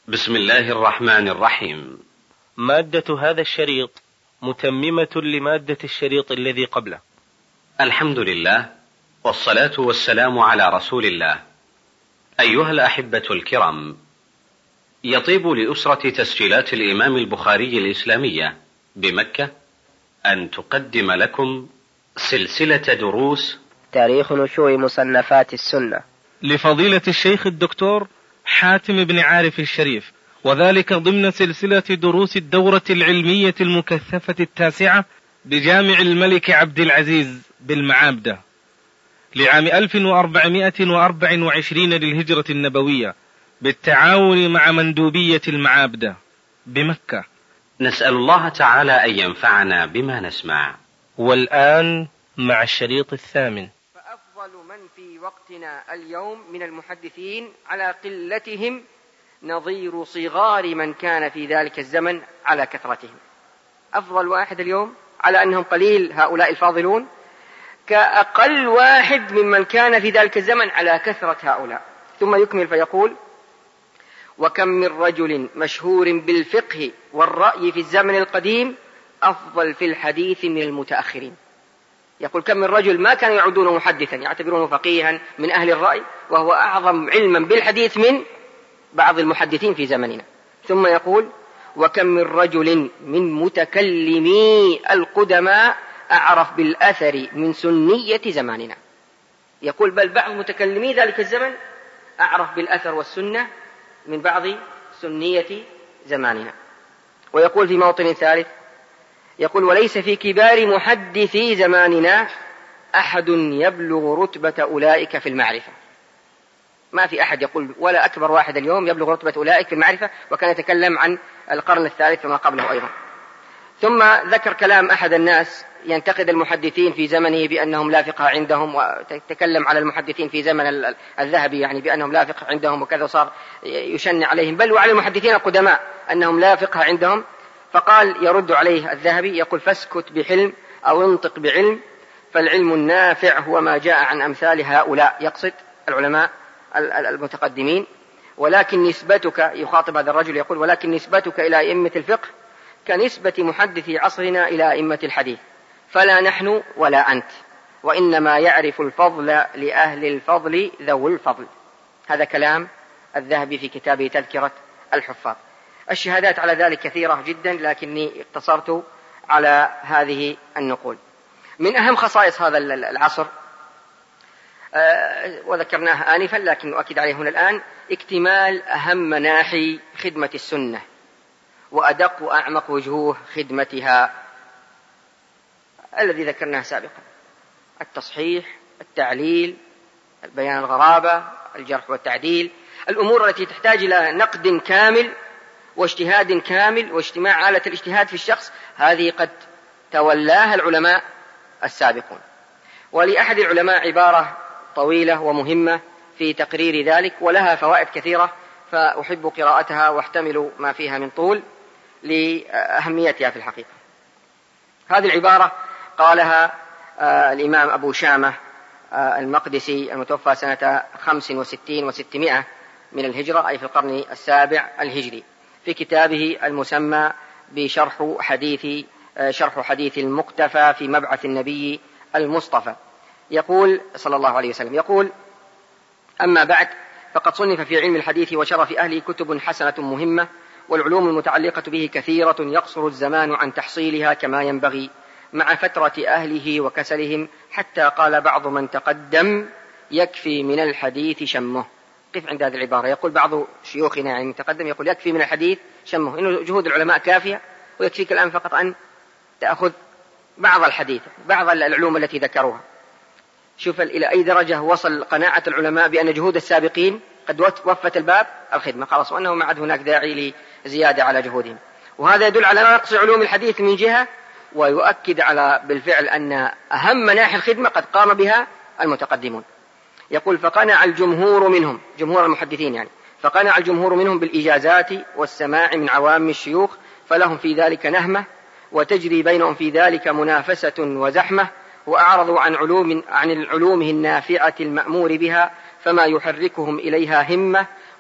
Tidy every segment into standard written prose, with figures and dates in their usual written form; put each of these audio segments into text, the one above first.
بسم الله الرحمن الرحيم. مادة هذا الشريط متممة لمادة الشريط الذي قبله. الحمد لله والصلاة والسلام على رسول الله. أيها الأحبة الكرام، يطيب لأسرة تسجيلات الإمام البخاري الإسلامية بمكة أن تقدم لكم سلسلة دروس تاريخ نشوء مصنفات السنة لفضيلة الشيخ الدكتور حاتم بن عارف الشريف، وذلك ضمن سلسلة دروس الدورة العلمية المكثفة التاسعة بجامع الملك عبد العزيز بالمعابدة لعام 1424 للهجرة النبوية، بالتعاون مع مندوبية المعابدة بمكة. نسأل الله تعالى أن ينفعنا بما نسمع. والآن مع الشريط الثامن. فأفضل من في وقتنا اليوم من المحدثين على قلتهم نظير صغار من كان في ذلك الزمن على كثرتهم. أفضل واحد اليوم على أنهم قليل هؤلاء الفاضلون كأقل واحد ممن كان في ذلك الزمن على كثرة هؤلاء. ثم يكمل فيقول: وكم من رجل مشهور بالفقه والرأي في الزمن القديم أفضل في الحديث من المتأخرين. يقول كم من رجل ما كانوا يعدونه محدثا، يعتبرونه فقيها من أهل الرأي، وهو أعظم علما بالحديث من بعض المحدثين في زمننا. ثم يقول: وكم من رجل من متكلمي القدماء أعرف بالأثر من سنية زماننا. يقول بل بعض متكلمي ذلك الزمن أعرف بالأثر والسنة من بعض سنية زماننا. ويقول في موطن ثالث، يقول: وليس في كبار محدثي زماننا أحد يبلغ رتبة أولئك في المعرفة. ما في أحد يقول ولا أكبر واحد اليوم يبلغ رتبة أولئك في المعرفة، وكان يتكلم عن القرن الثالث وما قبله أيضا. ثم ذكر كلام أحد الناس ينتقد المحدثين في زمنه بأنهم لا فقه عندهم، وتكلم على المحدثين في زمن الذهبي يعني بأنهم لا فقه عندهم وكذا، صار يشنع عليهم، بل وعلى المحدثين القدماء أنهم لا فقه عندهم. فقال يرد عليه الذهبي يقول: فاسكت بحلم أو انطق بعلم، فالعلم النافع هو ما جاء عن أمثال هؤلاء، يقصد العلماء المتقدمين. ولكن نسبتك، يخاطب هذا الرجل يقول: ولكن نسبتك إلى أئمة الفقه كنسبة محدثي عصرنا إلى أئمة الحديث، فلا نحن ولا أنت، وإنما يعرف الفضل لأهل الفضل ذو الفضل. هذا كلام الذهبي في كتابه تذكرة الحفاظ. الشهادات على ذلك كثيرة جدا، لكني اقتصرت على هذه النقول. من أهم خصائص هذا العصر وذكرناها آنفا لكن نؤكد عليه هنا الآن: اكتمال أهم مناحي خدمة السنة وأدق وأعمق وجوه خدمتها الذي ذكرناه سابقا: التصحيح، التعليل، البيان الغرابة، الجرح والتعديل، الأمور التي تحتاج إلى نقد كامل واجتهاد كامل واجتماع آلة الاجتهاد في الشخص، هذه قد تولاها العلماء السابقون. ولأحد العلماء عبارة طويلة ومهمة في تقرير ذلك، ولها فوائد كثيرة، فأحب قراءتها واحتمل ما فيها من طول لأهميتها في الحقيقة. هذه العبارة قالها الإمام أبو شامة المقدسي المتوفى سنة 65 و600 من الهجرة، أي في القرن السابع الهجري، في كتابه المسمى بشرح حديث المقتفى في مبعث النبي المصطفى. يقول صلى الله عليه وسلم: يقول: أما بعد، فقد صنف في علم الحديث وشرف أهله كتب حسنة مهمة، والعلوم المتعلقة به كثيرة يقصر الزمان عن تحصيلها كما ينبغي، مع فترة أهله وكسلهم، حتى قال بعض من تقدم: يكفي من الحديث شمه. قف عند هذه العبارة. يقول بعض شيوخنا يعني متقدم يقول: يكفي من الحديث شمه، إنه جهود العلماء كافية، ويكفيك الآن فقط أن تأخذ بعض الحديث، بعض العلوم التي ذكروها. شوف إلى أي درجة وصل قناعة العلماء بأن جهود السابقين قد وفت الباب الخدمة خلاص، وأنه ما عاد هناك داعي لزيادة على جهودهم. وهذا يدل على نقص علوم الحديث من جهة، ويؤكد على بالفعل أن أهم مناحي الخدمة قد قام بها المتقدمون. يقول: فقنع الجمهور منهم، جمهور المحدثين يعني، فقنع الجمهور منهم بالإجازات والسماع من عوام الشيوخ، فلهم في ذلك نهمة، وتجري بينهم في ذلك منافسة وزحمة، وأعرضوا عن العلوم النافعة المأمور بها، فما يحركهم إليها همة،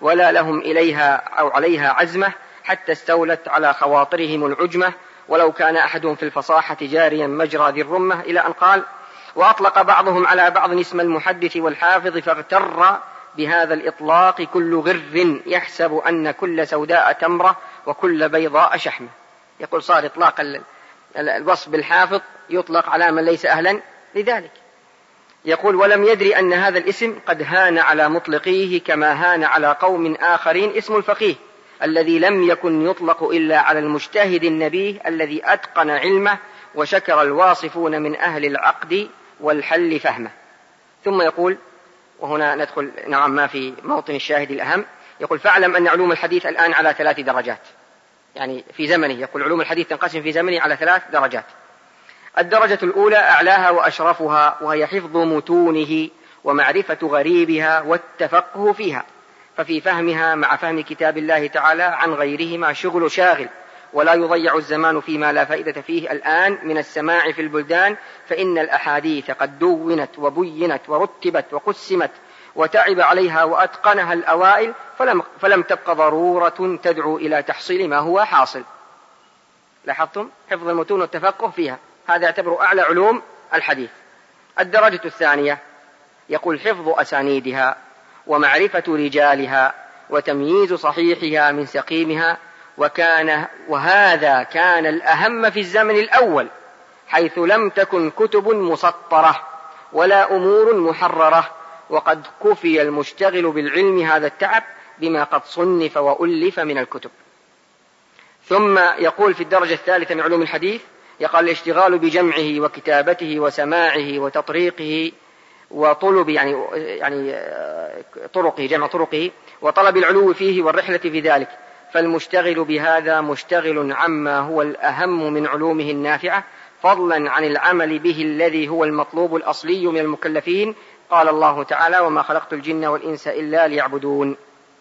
ولا لهم إليها أو عليها عزمة حتى استولت على خواطرهم العجمة، ولو كان أحدهم في الفصاحة جاريا مجرى ذي الرمة، إلى أن قال: وأطلق بعضهم على بعض اسم المحدث والحافظ فاغتر بهذا الإطلاق كل غر يحسب أن كل سوداء تمرة وكل بيضاء شحمة. يقول صار إطلاق الوصف بالحافظ يطلق على من ليس أهلا لذلك. يقول: ولم يدري أن هذا الاسم قد هان على مطلقيه كما هان على قوم آخرين اسم الفقيه الذي لم يكن يطلق إلا على المجتهد النبيه الذي أتقن علمه وشكر الواصفون من أهل العقد والحل فهمه. ثم يقول، وهنا ندخل نوعا ما في موطن الشاهد الأهم، يقول: فاعلم أن علوم الحديث الآن على 3 درجات، يعني في زمنه، يقول علوم الحديث تنقسم في زمنه على 3 درجات. الدرجة الأولى أعلاها وأشرفها، وهي حفظ متونه ومعرفة غريبها والتفقه فيها، ففي فهمها مع فهم كتاب الله تعالى عن غيرهما شغل شاغل، ولا يضيع الزمان فيما لا فائدة فيه الآن من السماع في البلدان، فإن الأحاديث قد دونت وبينت ورتبت وقسمت وتعب عليها وأتقنها الأوائل، فلم تبق ضرورة تدعو إلى تحصيل ما هو حاصل. لاحظتم؟ حفظ المتون والتفقه فيها، هذا يعتبر أعلى علوم الحديث. الدرجة الثانية يقول: حفظ أسانيدها ومعرفة رجالها وتمييز صحيحها من سقيمها، وهذا كان الأهم في الزمن الأول، حيث لم تكن كتب مسطرة ولا أمور محررة، وقد كفي المشتغل بالعلم هذا التعب بما قد صنف وألف من الكتب. ثم يقول في الدرجة الثالثة من علوم الحديث، يقال: الاشتغال بجمعه وكتابته وسماعه وتطريقه وطلب يعني طرقه، جمع طرقه، وطلب العلو فيه والرحلة في ذلك، فالمشتغل بهذا مشتغل عما هو الأهم من علومه النافعة، فضلا عن العمل به الذي هو المطلوب الأصلي من المكلفين. قال الله تعالى: وما خلقت الجن والإنس إلا ليعبدون.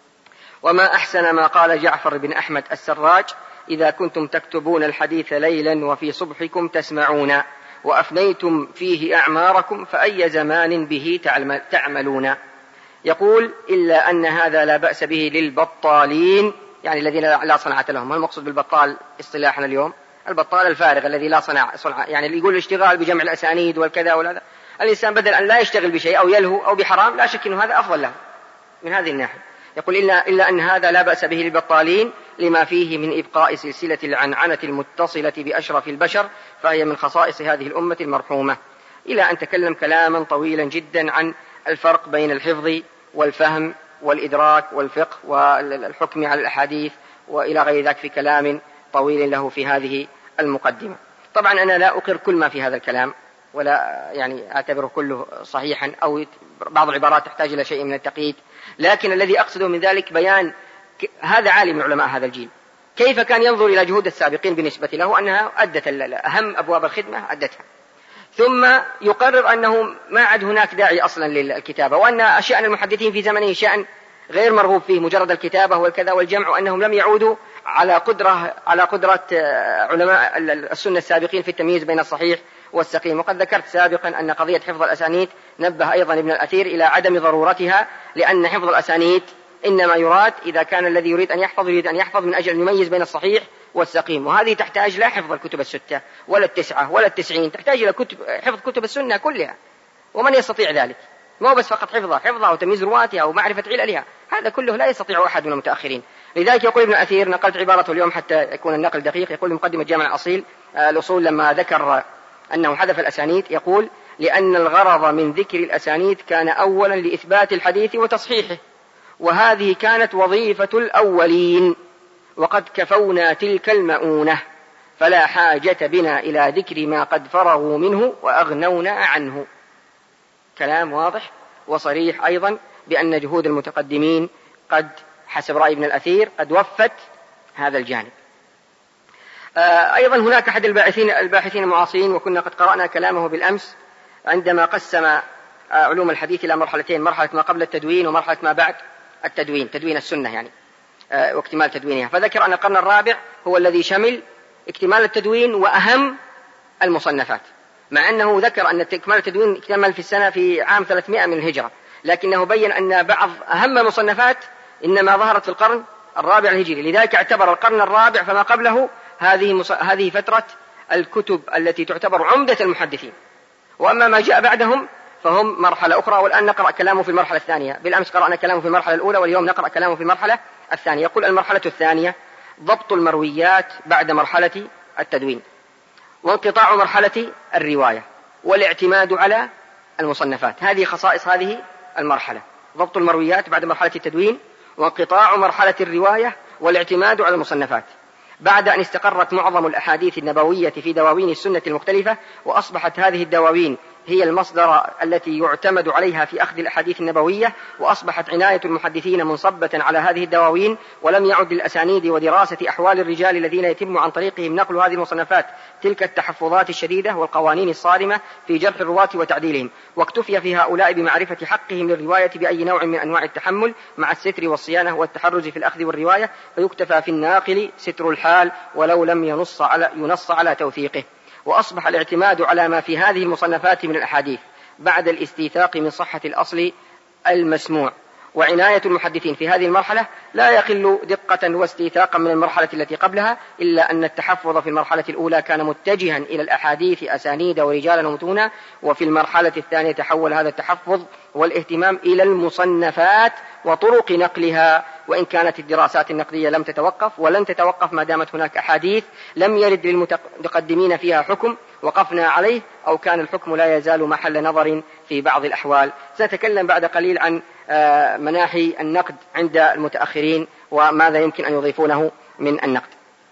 وما أحسن ما قال جعفر بن أحمد السراج: إذا كنتم تكتبون الحديث ليلا وفي صبحكم تسمعون وأفنيتم فيه أعماركم فأي زمان به تعملون. يقول: إلا أن هذا لا بأس به للبطالين، يعني الذين لا صنعة لهم. ما المقصود بالبطال اصطلاحنا اليوم؟ البطال الفارغ الذي لا صنع، يعني اللي يقول الاشتغال بجمع الأسانيد والكذا والهذا. الإنسان بدل أن لا يشتغل بشيء أو يلهو أو بحرام، لا شك أن هذا أفضل له من هذه الناحية. يقول: إلا أن هذا لا بأس به للبطالين لما فيه من إبقاء سلسلة العنعنة المتصلة بأشرف البشر، فهي من خصائص هذه الأمة المرحومة. إلى أن تكلم كلاما طويلا جدا عن الفرق بين الحفظ والفهم والإدراك والفقه والحكم على الأحاديث وإلى غير ذلك، في كلام طويل له في هذه المقدمة. طبعا أنا لا أقر كل ما في هذا الكلام، ولا يعني أعتبره كله صحيحا، أو بعض العبارات تحتاج إلى شيء من التقييد، لكن الذي أقصده من ذلك بيان هذا عالم من علماء هذا الجيل كيف كان ينظر إلى جهود السابقين بالنسبة له، أنها أدت أهم أبواب الخدمة أدتها، ثم يقرر أنه ما عاد هناك داعي أصلا للكتابة، وأن شأن المحدثين في زمنه شأن غير مرغوب فيه، مجرد الكتابة والكذا والجمع، وأنهم لم يعودوا على قدرة علماء السنة السابقين في التمييز بين الصحيح والسقيم. وقد ذكرت سابقا أن قضية حفظ الأسانيد نبه أيضا ابن الأثير إلى عدم ضرورتها، لأن حفظ الأسانيد إنما يراد إذا كان الذي يريد أن يحفظ من أجل أن يميز بين الصحيح والسقيم، وهذه تحتاج لا حفظ الكتب الستة ولا 9 ولا 90، تحتاج إلى حفظ كتب السنة كلها، ومن يستطيع ذلك؟ مو بس فقط حفظها وتمييز رواتها ومعرفة عللها، هذا كله لا يستطيع أحد من المتأخرين. لذلك يقول ابن الأثير، نقلت عبارته اليوم حتى يكون النقل دقيق، يقول مقدمة جامع الأصول لما ذكر أنه حذف الأسانيد، يقول: لأن الغرض من ذكر الأسانيد كان أولا لإثبات الحديث وتصحيحه، وهذه كانت وظيفة الأولين، وقد كفونا تلك المؤونة، فلا حاجة بنا إلى ذكر ما قد فرغوا منه وأغنونا عنه. كلام واضح وصريح أيضا بأن جهود المتقدمين قد حسب رأي ابن الأثير قد وفت هذا الجانب. أيضا هناك أحد الباحثين المعاصرين، وكنا قد قرأنا كلامه بالأمس، عندما قسم علوم الحديث إلى مرحلتين: مرحلة ما قبل التدوين ومرحلة ما بعد التدوين، تدوين السنة يعني واكتمال تدوينها. فذكر أن القرن الرابع هو الذي شمل اكتمال التدوين وأهم المصنفات، مع أنه ذكر أن اكتمال التدوين اكتمل في عام 300 من الهجرة، لكنه بين أن بعض أهم المصنفات إنما ظهرت في القرن الرابع الهجري، لذلك اعتبر القرن الرابع فما قبله هذه فترة الكتب التي تعتبر عمدة المحدثين، وأما ما جاء بعدهم فهم مرحلة أخرى. والآن نقرأ كلامه في المرحلة الثانية، بالأمس قرأنا كلامه في المرحلة الأولى، واليوم نقرأ كلامه في المرحلة الثانية. يقول: المرحلة الثانية ضبط المرويات بعد مرحلة التدوين، وانقطاع مرحلة الرواية، والاعتماد على المصنفات. هذه خصائص هذه المرحلة: ضبط المرويات بعد مرحلة التدوين، وانقطاع مرحلة الرواية، والاعتماد على المصنفات. بعد أن استقرت معظم الأحاديث النبوية في دواوين السنة المختلفة، وأصبحت هذه الدواوين هي المصدر التي يعتمد عليها في أخذ الأحاديث النبوية، وأصبحت عناية المحدثين منصبة على هذه الدواوين، ولم يعد للأسانيد ودراسة أحوال الرجال الذين يتم عن طريقهم نقل هذه المصنفات تلك التحفظات الشديدة والقوانين الصارمة في جرح الرواة وتعديلهم، واكتفي في هؤلاء بمعرفة حقهم للرواية بأي نوع من أنواع التحمل مع الستر والصيانة والتحرز في الأخذ والرواية، فيكتفى في الناقل ستر الحال ولو لم ينص على توثيقه. وأصبح الاعتماد على ما في هذه المصنفات من الأحاديث بعد الاستيثاق من صحة الأصل المسموع. وعناية المحدثين في هذه المرحلة لا يقل دقة واستيثاقا من المرحلة التي قبلها، إلا أن التحفظ في المرحلة الأولى كان متجها إلى الأحاديث أسانيد ورجالا ومتونا، وفي المرحلة الثانية تحول هذا التحفظ والاهتمام إلى المصنفات وطرق نقلها، وإن كانت الدراسات النقدية لم تتوقف ولن تتوقف ما دامت هناك أحاديث لم يرد للمتقدمين فيها حكم وقفنا عليه، أو كان الحكم لا يزال محل نظر في بعض الأحوال. سنتكلم بعد قليل عن مناحي النقد عند المتأخرين وماذا يمكن أن يضيفونه من النقد.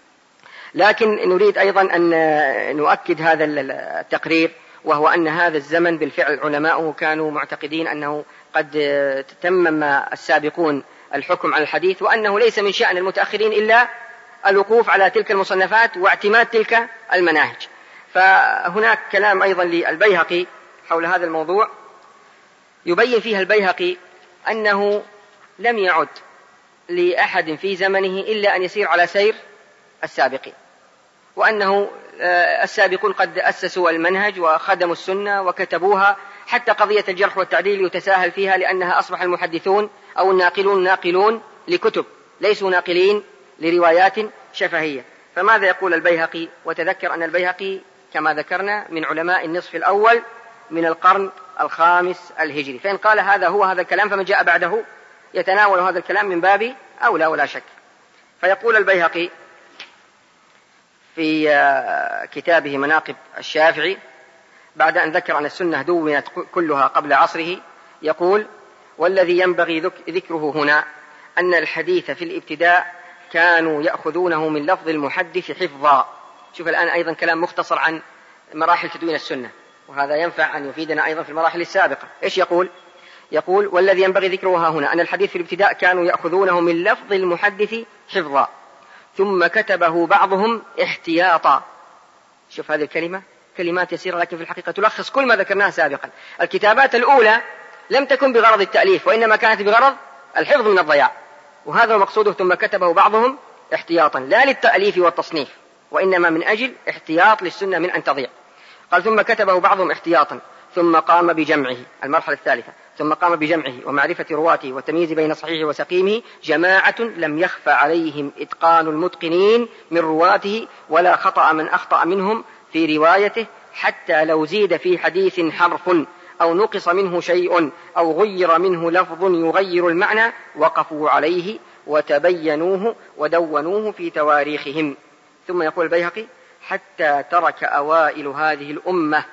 لكن نريد أيضا أن نؤكد هذا التقرير، وهو أن هذا الزمن بالفعل علماؤه كانوا معتقدين أنه قد تمم السابقون الحكم على الحديث، وأنه ليس من شأن المتأخرين إلا الوقوف على تلك المصنفات واعتماد تلك المناهج. فهناك كلام أيضا للبيهقي حول هذا الموضوع، يبين فيها البيهقي أنه لم يعد لأحد في زمنه إلا أن يسير على سير السابقين، وأنه السابقون قد أسسوا المنهج وخدموا السنة وكتبوها، حتى قضية الجرح والتعديل يتساهل فيها، لأنها أصبح المحدثون أو الناقلون ناقلون لكتب، ليسوا ناقلين لروايات شفهية. فماذا يقول البيهقي؟ وتذكر أن البيهقي كما ذكرنا من علماء النصف الأول من القرن الخامس الهجري، فإن قال هذا الكلام فمن جاء بعده يتناول هذا الكلام من باب أولى ولا شك. فيقول البيهقي في كتابه مناقب الشافعي بعد أن ذكر أن السنة دونت كلها قبل عصره، يقول: والذي ينبغي ذكره هنا أن الحديث في الابتداء كانوا يأخذونه من لفظ المحدث حفظا. شوف الآن أيضا كلام مختصر عن مراحل تدوين السنة، وهذا ينفع أن يفيدنا أيضا في المراحل السابقة. إيش يقول؟ يقول: والذي ينبغي ذكرها هنا أن الحديث في الابتداء كانوا يأخذونه من لفظ المحدث حفظا، ثم كتبه بعضهم احتياطا. شوف هذه الكلمة، كلمات يسيرة لكن في الحقيقة تلخص كل ما ذكرناه سابقا. الكتابات الأولى لم تكن بغرض التأليف، وإنما كانت بغرض الحفظ من الضياع، وهذا مقصوده. ثم كتبه بعضهم احتياطا لا للتأليف والتصنيف، وإنما من أجل احتياط للسنة من أن تضيع. قال: ثم كتبه بعضهم احتياطا، ثم قام بجمعه، المرحلة الثالثة، ثم قام بجمعه ومعرفة رواته والتمييز بين صحيح وسقيمه جماعة لم يخفى عليهم إتقان المتقنين من رواته، ولا خطأ من أخطأ منهم في روايته، حتى لو زيد في حديث حرف أو نقص منه شيء أو غير منه لفظ يغير المعنى وقفوا عليه وتبينوه ودونوه في تواريخهم. ثم يقول البيهقي: حتى ترك أوائل هذه الأمة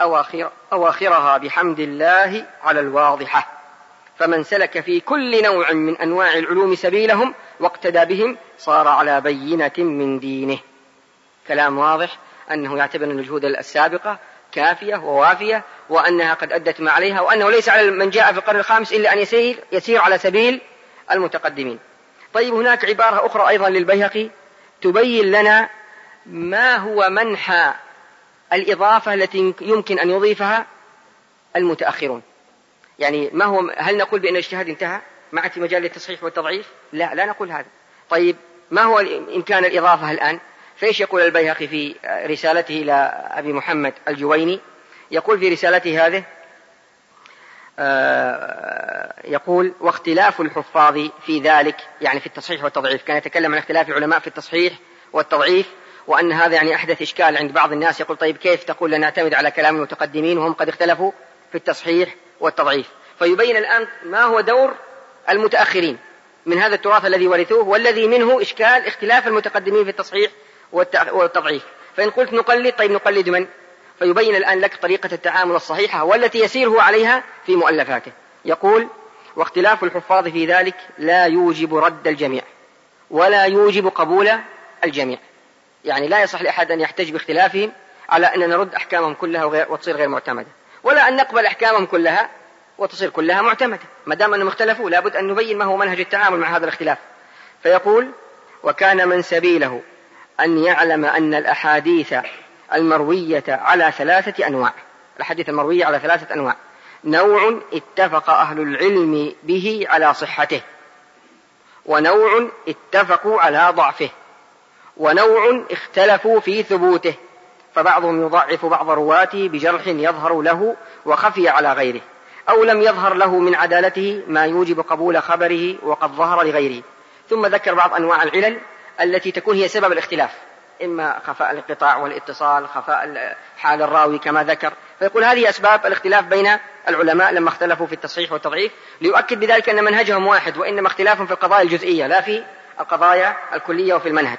أواخرها بحمد الله على الواضحة، فمن سلك في كل نوع من أنواع العلوم سبيلهم واقتدى بهم صار على بينة من دينه. كلام واضح أنه يعتبر أن الجهود السابقة كافية ووافية، وأنها قد أدت ما عليها، وأنه ليس على من جاء في القرن الخامس إلا أن يسير على سبيل المتقدمين. طيب، هناك عبارة أخرى أيضا للبيهقي تبين لنا ما هو منحى الإضافة التي يمكن أن يضيفها المتأخرون. يعني ما هو، هل نقول بأن الاجتهاد انتهى ما في مجال للتصحيح والتضعيف؟ لا نقول هذا. طيب، ما هو إمكان الإضافة الآن؟ فإيش يقول البيهقي في رسالته إلى أبي محمد الجويني؟ يقول في رسالته هذه: يقول واختلاف الحفاظ في ذلك، يعني في التصحيح والتضعيف. كان يتكلم عن اختلاف العلماء في التصحيح والتضعيف، وأن هذا يعني أحدث إشكال عند بعض الناس. يقول طيب كيف تقول لنا نعتمد على كلام المتقدمين وهم قد اختلفوا في التصحيح والتضعيف؟ فيبين الآن ما هو دور المتأخرين من هذا التراث الذي ورثوه، والذي منه إشكال اختلاف المتقدمين في التصحيح والتضعيف. فإن قلت نقلد، طيب نقلد من؟ فيبين الآن لك طريقة التعامل الصحيحة والتي يسيره عليها في مؤلفاته. يقول واختلاف الحفاظ في ذلك لا يوجب رد الجميع ولا يوجب قبول الجميع، يعني لا يصح لأحد أن يحتج باختلافهم على أن نرد أحكامهم كلها وتصير غير معتمدة، ولا أن نقبل أحكامهم كلها وتصير كلها معتمدة. ما دام أنهم اختلفوا لابد أن نبين ما هو منهج التعامل مع هذا الاختلاف. فيقول وكان من سبيله أن يعلم أن الأحاديث المروية على 3 أنواع. الأحاديث المروية على 3 أنواع: نوع اتفق أهل العلم به على صحته، ونوع اتفقوا على ضعفه، ونوع اختلفوا في ثبوته، فبعضهم يضعف بعض رواته بجرح يظهر له وخفي على غيره، أو لم يظهر له من عدالته ما يوجب قبول خبره وقد ظهر لغيره. ثم ذكر بعض أنواع العلل التي تكون هي سبب الاختلاف، إما خفاء الانقطاع والاتصال، خفاء حال الراوي كما ذكر. فيقول هذه أسباب الاختلاف بين العلماء لما اختلفوا في التصحيح والتضعيف، ليؤكد بذلك أن منهجهم واحد، وإنما اختلافهم في القضايا الجزئية لا في القضايا الكلية وفي المنهج.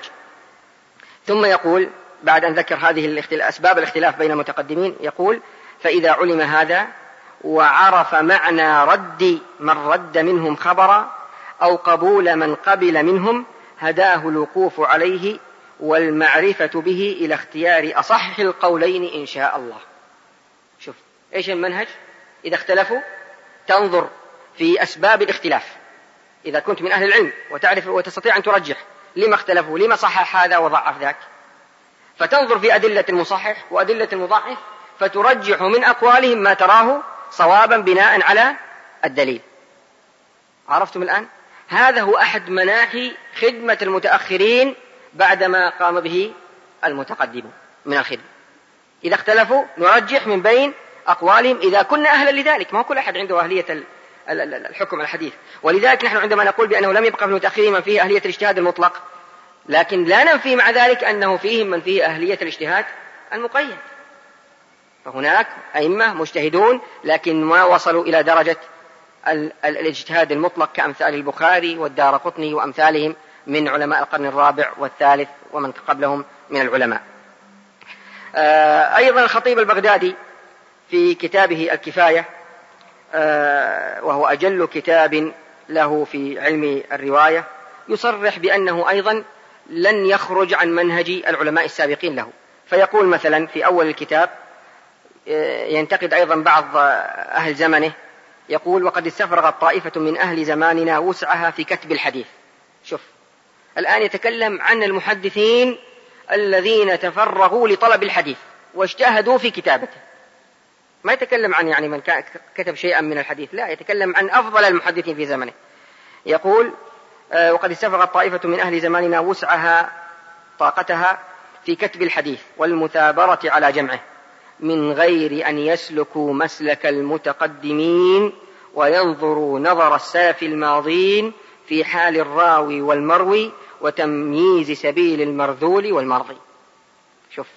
ثم يقول بعد أن ذكر هذه أسباب الاختلاف بين المتقدمين، يقول فإذا علم هذا وعرف معنى رد من رد منهم خبرا أو قبول من قبل منهم هداه الوقوف عليه والمعرفة به إلى اختيار أصح القولين إن شاء الله. شوف إيش المنهج؟ إذا اختلفوا تنظر في أسباب الاختلاف، إذا كنت من أهل العلم وتعرف وتستطيع أن ترجح لما اختلفوا، لما صحح هذا وضعف ذاك، فتنظر في أدلة المصحح وأدلة المضعف فترجح من أقوالهم ما تراه صوابا بناء على الدليل. عرفتم الآن؟ هذا هو أحد مناحي خدمة المتأخرين بعدما قام به المتقدمون من الخدمة. إذا اختلفوا نرجح من بين أقوالهم إذا كنا أهلا لذلك، ما هو كل أحد عنده أهلية الحكم الحديث. ولذلك نحن عندما نقول بأنه لم يبقى في المتأخرين من فيه أهلية الاجتهاد المطلق، لكن لا ننفي مع ذلك أنه فيهم من فيه أهلية الاجتهاد المقيد. فهناك أئمة مجتهدون لكن ما وصلوا إلى درجة الاجتهاد المطلق كأمثال البخاري والدارقطني وأمثالهم من علماء القرن الرابع والثالث ومن قبلهم من العلماء. أيضا الخطيب البغدادي في كتابه الكفاية، وهو أجل كتاب له في علم الرواية، يصرح بأنه أيضا لن يخرج عن منهج العلماء السابقين له. فيقول مثلا في أول الكتاب ينتقد أيضا بعض أهل زمنه، يقول وقد استفرغت طائفة من أهل زماننا وسعها في كتب الحديث. شوف الآن يتكلم عن المحدثين الذين تفرغوا لطلب الحديث واجتهدوا في كتابته، ما يتكلم عن يعني من كتب شيئا من الحديث، لا، يتكلم عن أفضل المحدثين في زمنه. يقول وقد استفرغت طائفة من أهل زماننا وسعها طاقتها في كتب الحديث والمثابرة على جمعه من غير أن يسلكوا مسلك المتقدمين وينظروا نظر السلف الماضين في حال الراوي والمروي وتمييز سبيل المرذول والمرضي. شوف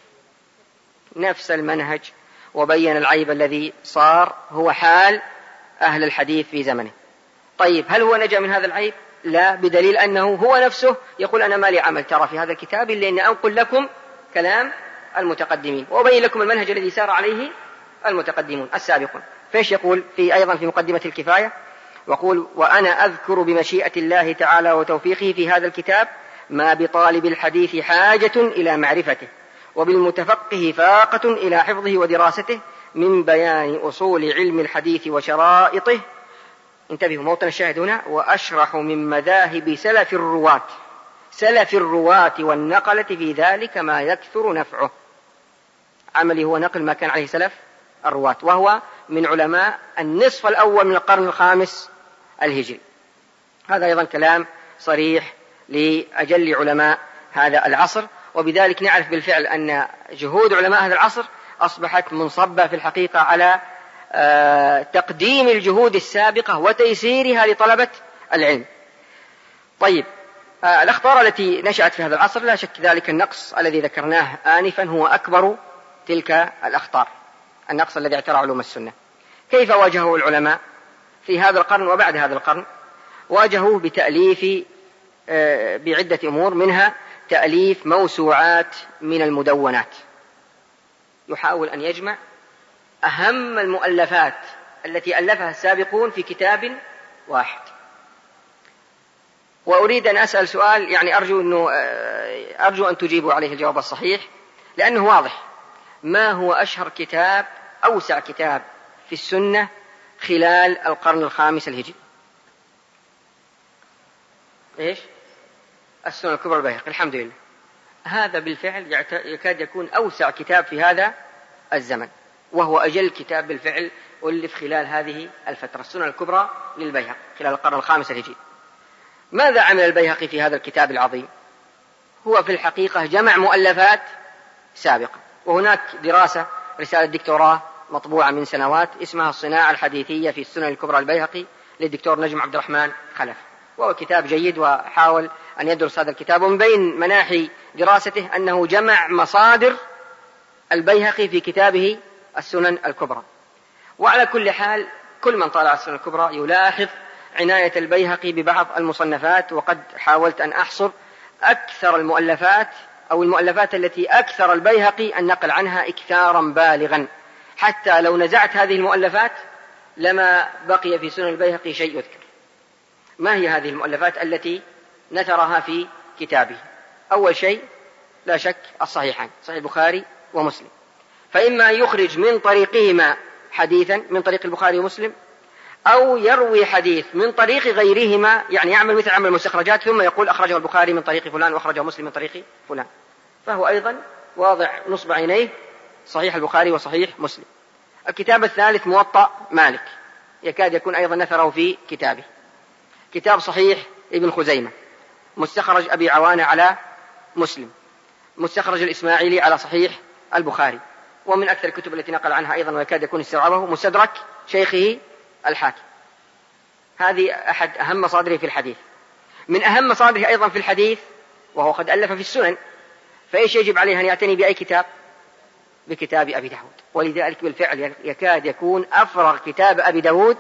نفس المنهج، وبين العيب الذي صار هو حال أهل الحديث في زمنه. طيب هل هو نجا من هذا العيب؟ لا، بدليل أنه هو نفسه يقول أنا ما لي عمل ترى في هذا الكتاب إلا أن أنقل لكم كلام المتقدمين وأبين لكم المنهج الذي سار عليه المتقدمون السابقون. فيش يقول أيضا في مقدمة الكفاية، وقول وأنا أذكر بمشيئة الله تعالى وتوفيقه في هذا الكتاب ما بطالب الحديث حاجة إلى معرفته وبالمتفقه فاقة إلى حفظه ودراسته من بيان أصول علم الحديث وشرائطه. انتبهوا موطن الشاهد هنا، وأشرح من مذاهب سلف الرواة والنقلة في ذلك ما يكثر نفعه. عملي هو نقل ما كان عليه سلف الرواة، وهو من علماء النصف الأول من القرن الخامس الهجري. هذا أيضا كلام صريح لأجل علماء هذا العصر، وبذلك نعرف بالفعل أن جهود علماء هذا العصر أصبحت منصبة في الحقيقة على تقديم الجهود السابقة وتيسيرها لطلبة العلم. طيب، الأخطار التي نشأت في هذا العصر لا شك ذلك النقص الذي ذكرناه آنفا هو أكبر تلك الأخطار، النقص الذي اعترى علوم السنة. كيف واجهه العلماء في هذا القرن وبعد هذا القرن؟ واجهوه بتأليف بعدة أمور، منها تأليف موسوعات من المدونات، يحاول أن يجمع أهم المؤلفات التي ألفها السابقون في كتاب واحد. وأريد أن أسأل سؤال، يعني أرجو أن تجيبوا عليه الجواب الصحيح لأنه واضح. ما هو أشهر كتاب، أوسع كتاب في السنة خلال القرن الخامس الهجري؟ إيش؟ السنن الكبرى البيهقي. الحمد لله، هذا بالفعل يكاد يكون أوسع كتاب في هذا الزمن، وهو أجل كتاب بالفعل ألف خلال هذه الفترة، السنن الكبرى للبيهقي خلال القرن الخامس الهجري. ماذا عمل البيهقي في هذا الكتاب العظيم؟ هو في الحقيقة جمع مؤلفات سابقة، وهناك دراسة رسالة دكتوراه مطبوعة من سنوات اسمها الصناعة الحديثية في السنن الكبرى البيهقي للدكتور نجم عبد الرحمن خلف، وهو كتاب جيد، وحاول أن يدرس هذا الكتاب. ومن بين مناحي دراسته أنه جمع مصادر البيهقي في كتابه السنن الكبرى. وعلى كل حال، كل من طالع السنن الكبرى يلاحظ عناية البيهقي ببعض المصنفات، وقد حاولت أن أحصر أكثر المؤلفات أو المؤلفات التي أكثر البيهقي النقل عنها إكثارا بالغا، حتى لو نزعت هذه المؤلفات لما بقي في سنن البيهقي شيء يذكر. ما هي هذه المؤلفات التي نثرها في كتابه؟ أول شيء لا شك الصحيحان، صحيح البخاري ومسلم، فإما يخرج من طريقهما حديثا من طريق البخاري ومسلم، أو يروي حديث من طريق غيرهما، يعني يعمل مثل عمل المستخرجات ثم يقول أخرجه البخاري من طريق فلان وأخرجه مسلم من طريق فلان، فهو أيضا واضع نصب عينيه صحيح البخاري وصحيح مسلم. الكتاب الثالث موطأ مالك، يكاد يكون أيضا نثره في كتابه. كتاب صحيح ابن خزيمة، مستخرج أبي عوانة على مسلم، مستخرج الإسماعيلي على صحيح البخاري. ومن أكثر الكتب التي نقل عنها أيضا ويكاد يكون استوعبه مستدرك شيخه الحاكم. هذه أحد أهم مصادره في الحديث. من أهم مصادره أيضا في الحديث، وهو قد ألف في السنن، فإيش يجب عليه أن يعتني بأي كتاب؟ بكتاب أبي داود. ولذلك بالفعل يكاد يكون أفرغ كتاب أبي داود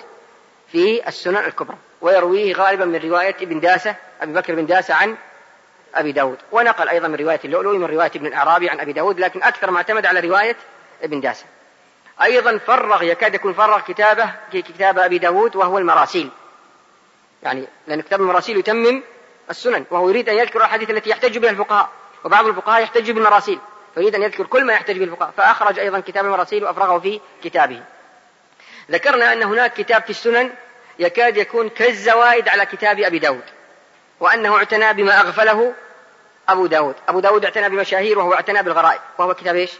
في السنن الكبرى، ويرويه غالبا من رواية ابن داسة، أبي بكر بن داسة عن أبي داود، ونقل أيضا من رواية اللؤلؤي من رواية ابن الأعرابي عن أبي داود، لكن أكثر ما اعتمد على رواية ابن داسة. أيضا يكاد يكون فرغ كتاب أبي داود وهو المراسيل، يعني لأن كتاب المراسيل يتمم السنن، وهو يريد أن يذكر الحديث التي يحتج بها الفقهاء، وبعض الفقهاء يحتج بالمراسيل، فيريد أن يذكر كل ما يحتج به الفقهاء، فأخرج أيضا كتاب المراسيل وأفرغه في كتابه. ذكرنا أن هناك كتاب في السنن يكاد يكون كالزوائد على كتاب أبي داود، وأنه اعتنى بما أغفله أبو داود. أبو داود اعتنى بمشاهير وهو اعتنى بالغرائب، وهو كتاب إيش؟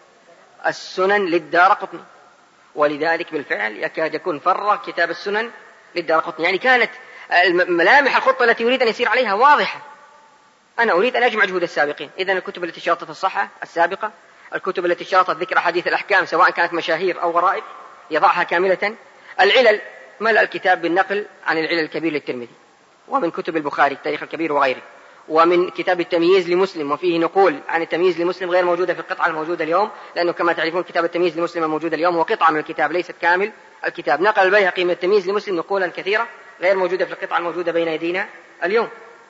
السنن للدارقطني. ولذلك بالفعل يكاد يكون فرغ كتاب السنن للدارقطني، يعني كانت ملامح الخطة التي يريد أن يسير عليها واضحة. أنا أريد أن أجمع جهود السابقين، إذن الكتب التي شرطت الصحة السابقة، الكتب التي شرطت ذكر حديث الأحكام سواء كانت مشاهير أو غرائب يضعها كاملة. العلل ملأ الكتاب بالنقل عن العلل الكبير للترمذي، ومن كتب البخاري التاريخ الكبير وغيره، ومن كتاب التمييز لمسلم، وفيه نقول عن التمييز لمسلم غير موجودة في القطعة الموجودة اليوم، لأنه كما تعرفون كتاب التمييز لمسلم الموجود اليوم هو قطعة من الكتاب ليست كامل الكتاب. نقل البيهقي من التمييز لمسلم نقولا كثيرة غير موجودة في القطعة الموجودة بين يدينا اليوم.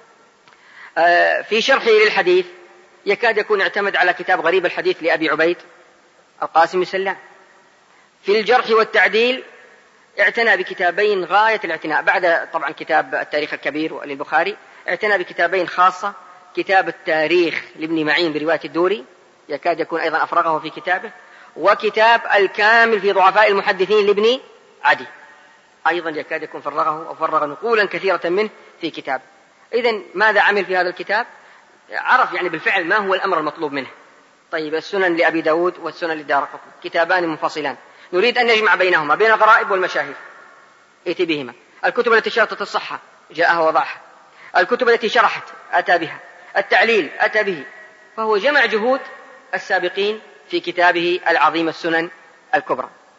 في شرحه للحديث يكاد يكون اعتمد على كتاب غريب الحديث لأبي عبيد القاسم السلام. في الجرح والتعديل اعتنى بكتابين غاية الاعتناء، بعد طبعا كتاب التاريخ الكبير للبخاري اعتنى بكتابين خاصة، كتاب التاريخ لابن معين برواية الدوري يكاد يكون أيضا أفرغه في كتابه، وكتاب الكامل في ضعفاء المحدثين لابن عدي أيضا يكاد يكون فرغه أو فرغ نقولا كثيرة منه في كتاب. إذن ماذا عمل في هذا الكتاب؟ عرف يعني بالفعل ما هو الأمر المطلوب منه. طيب، السنن لأبي داود والسنن للدارقطني كتابان منفصلان، نريد أن نجمع بينهما بين الغرائب والمشاهير، ائتي بهما. الكتب التي شرطت الصحة جاءها وضعها، الكتب التي شرحت أتى بها، التعليل أتى به، فهو جمع جهود السابقين في كتابه العظيم السنن الكبرى.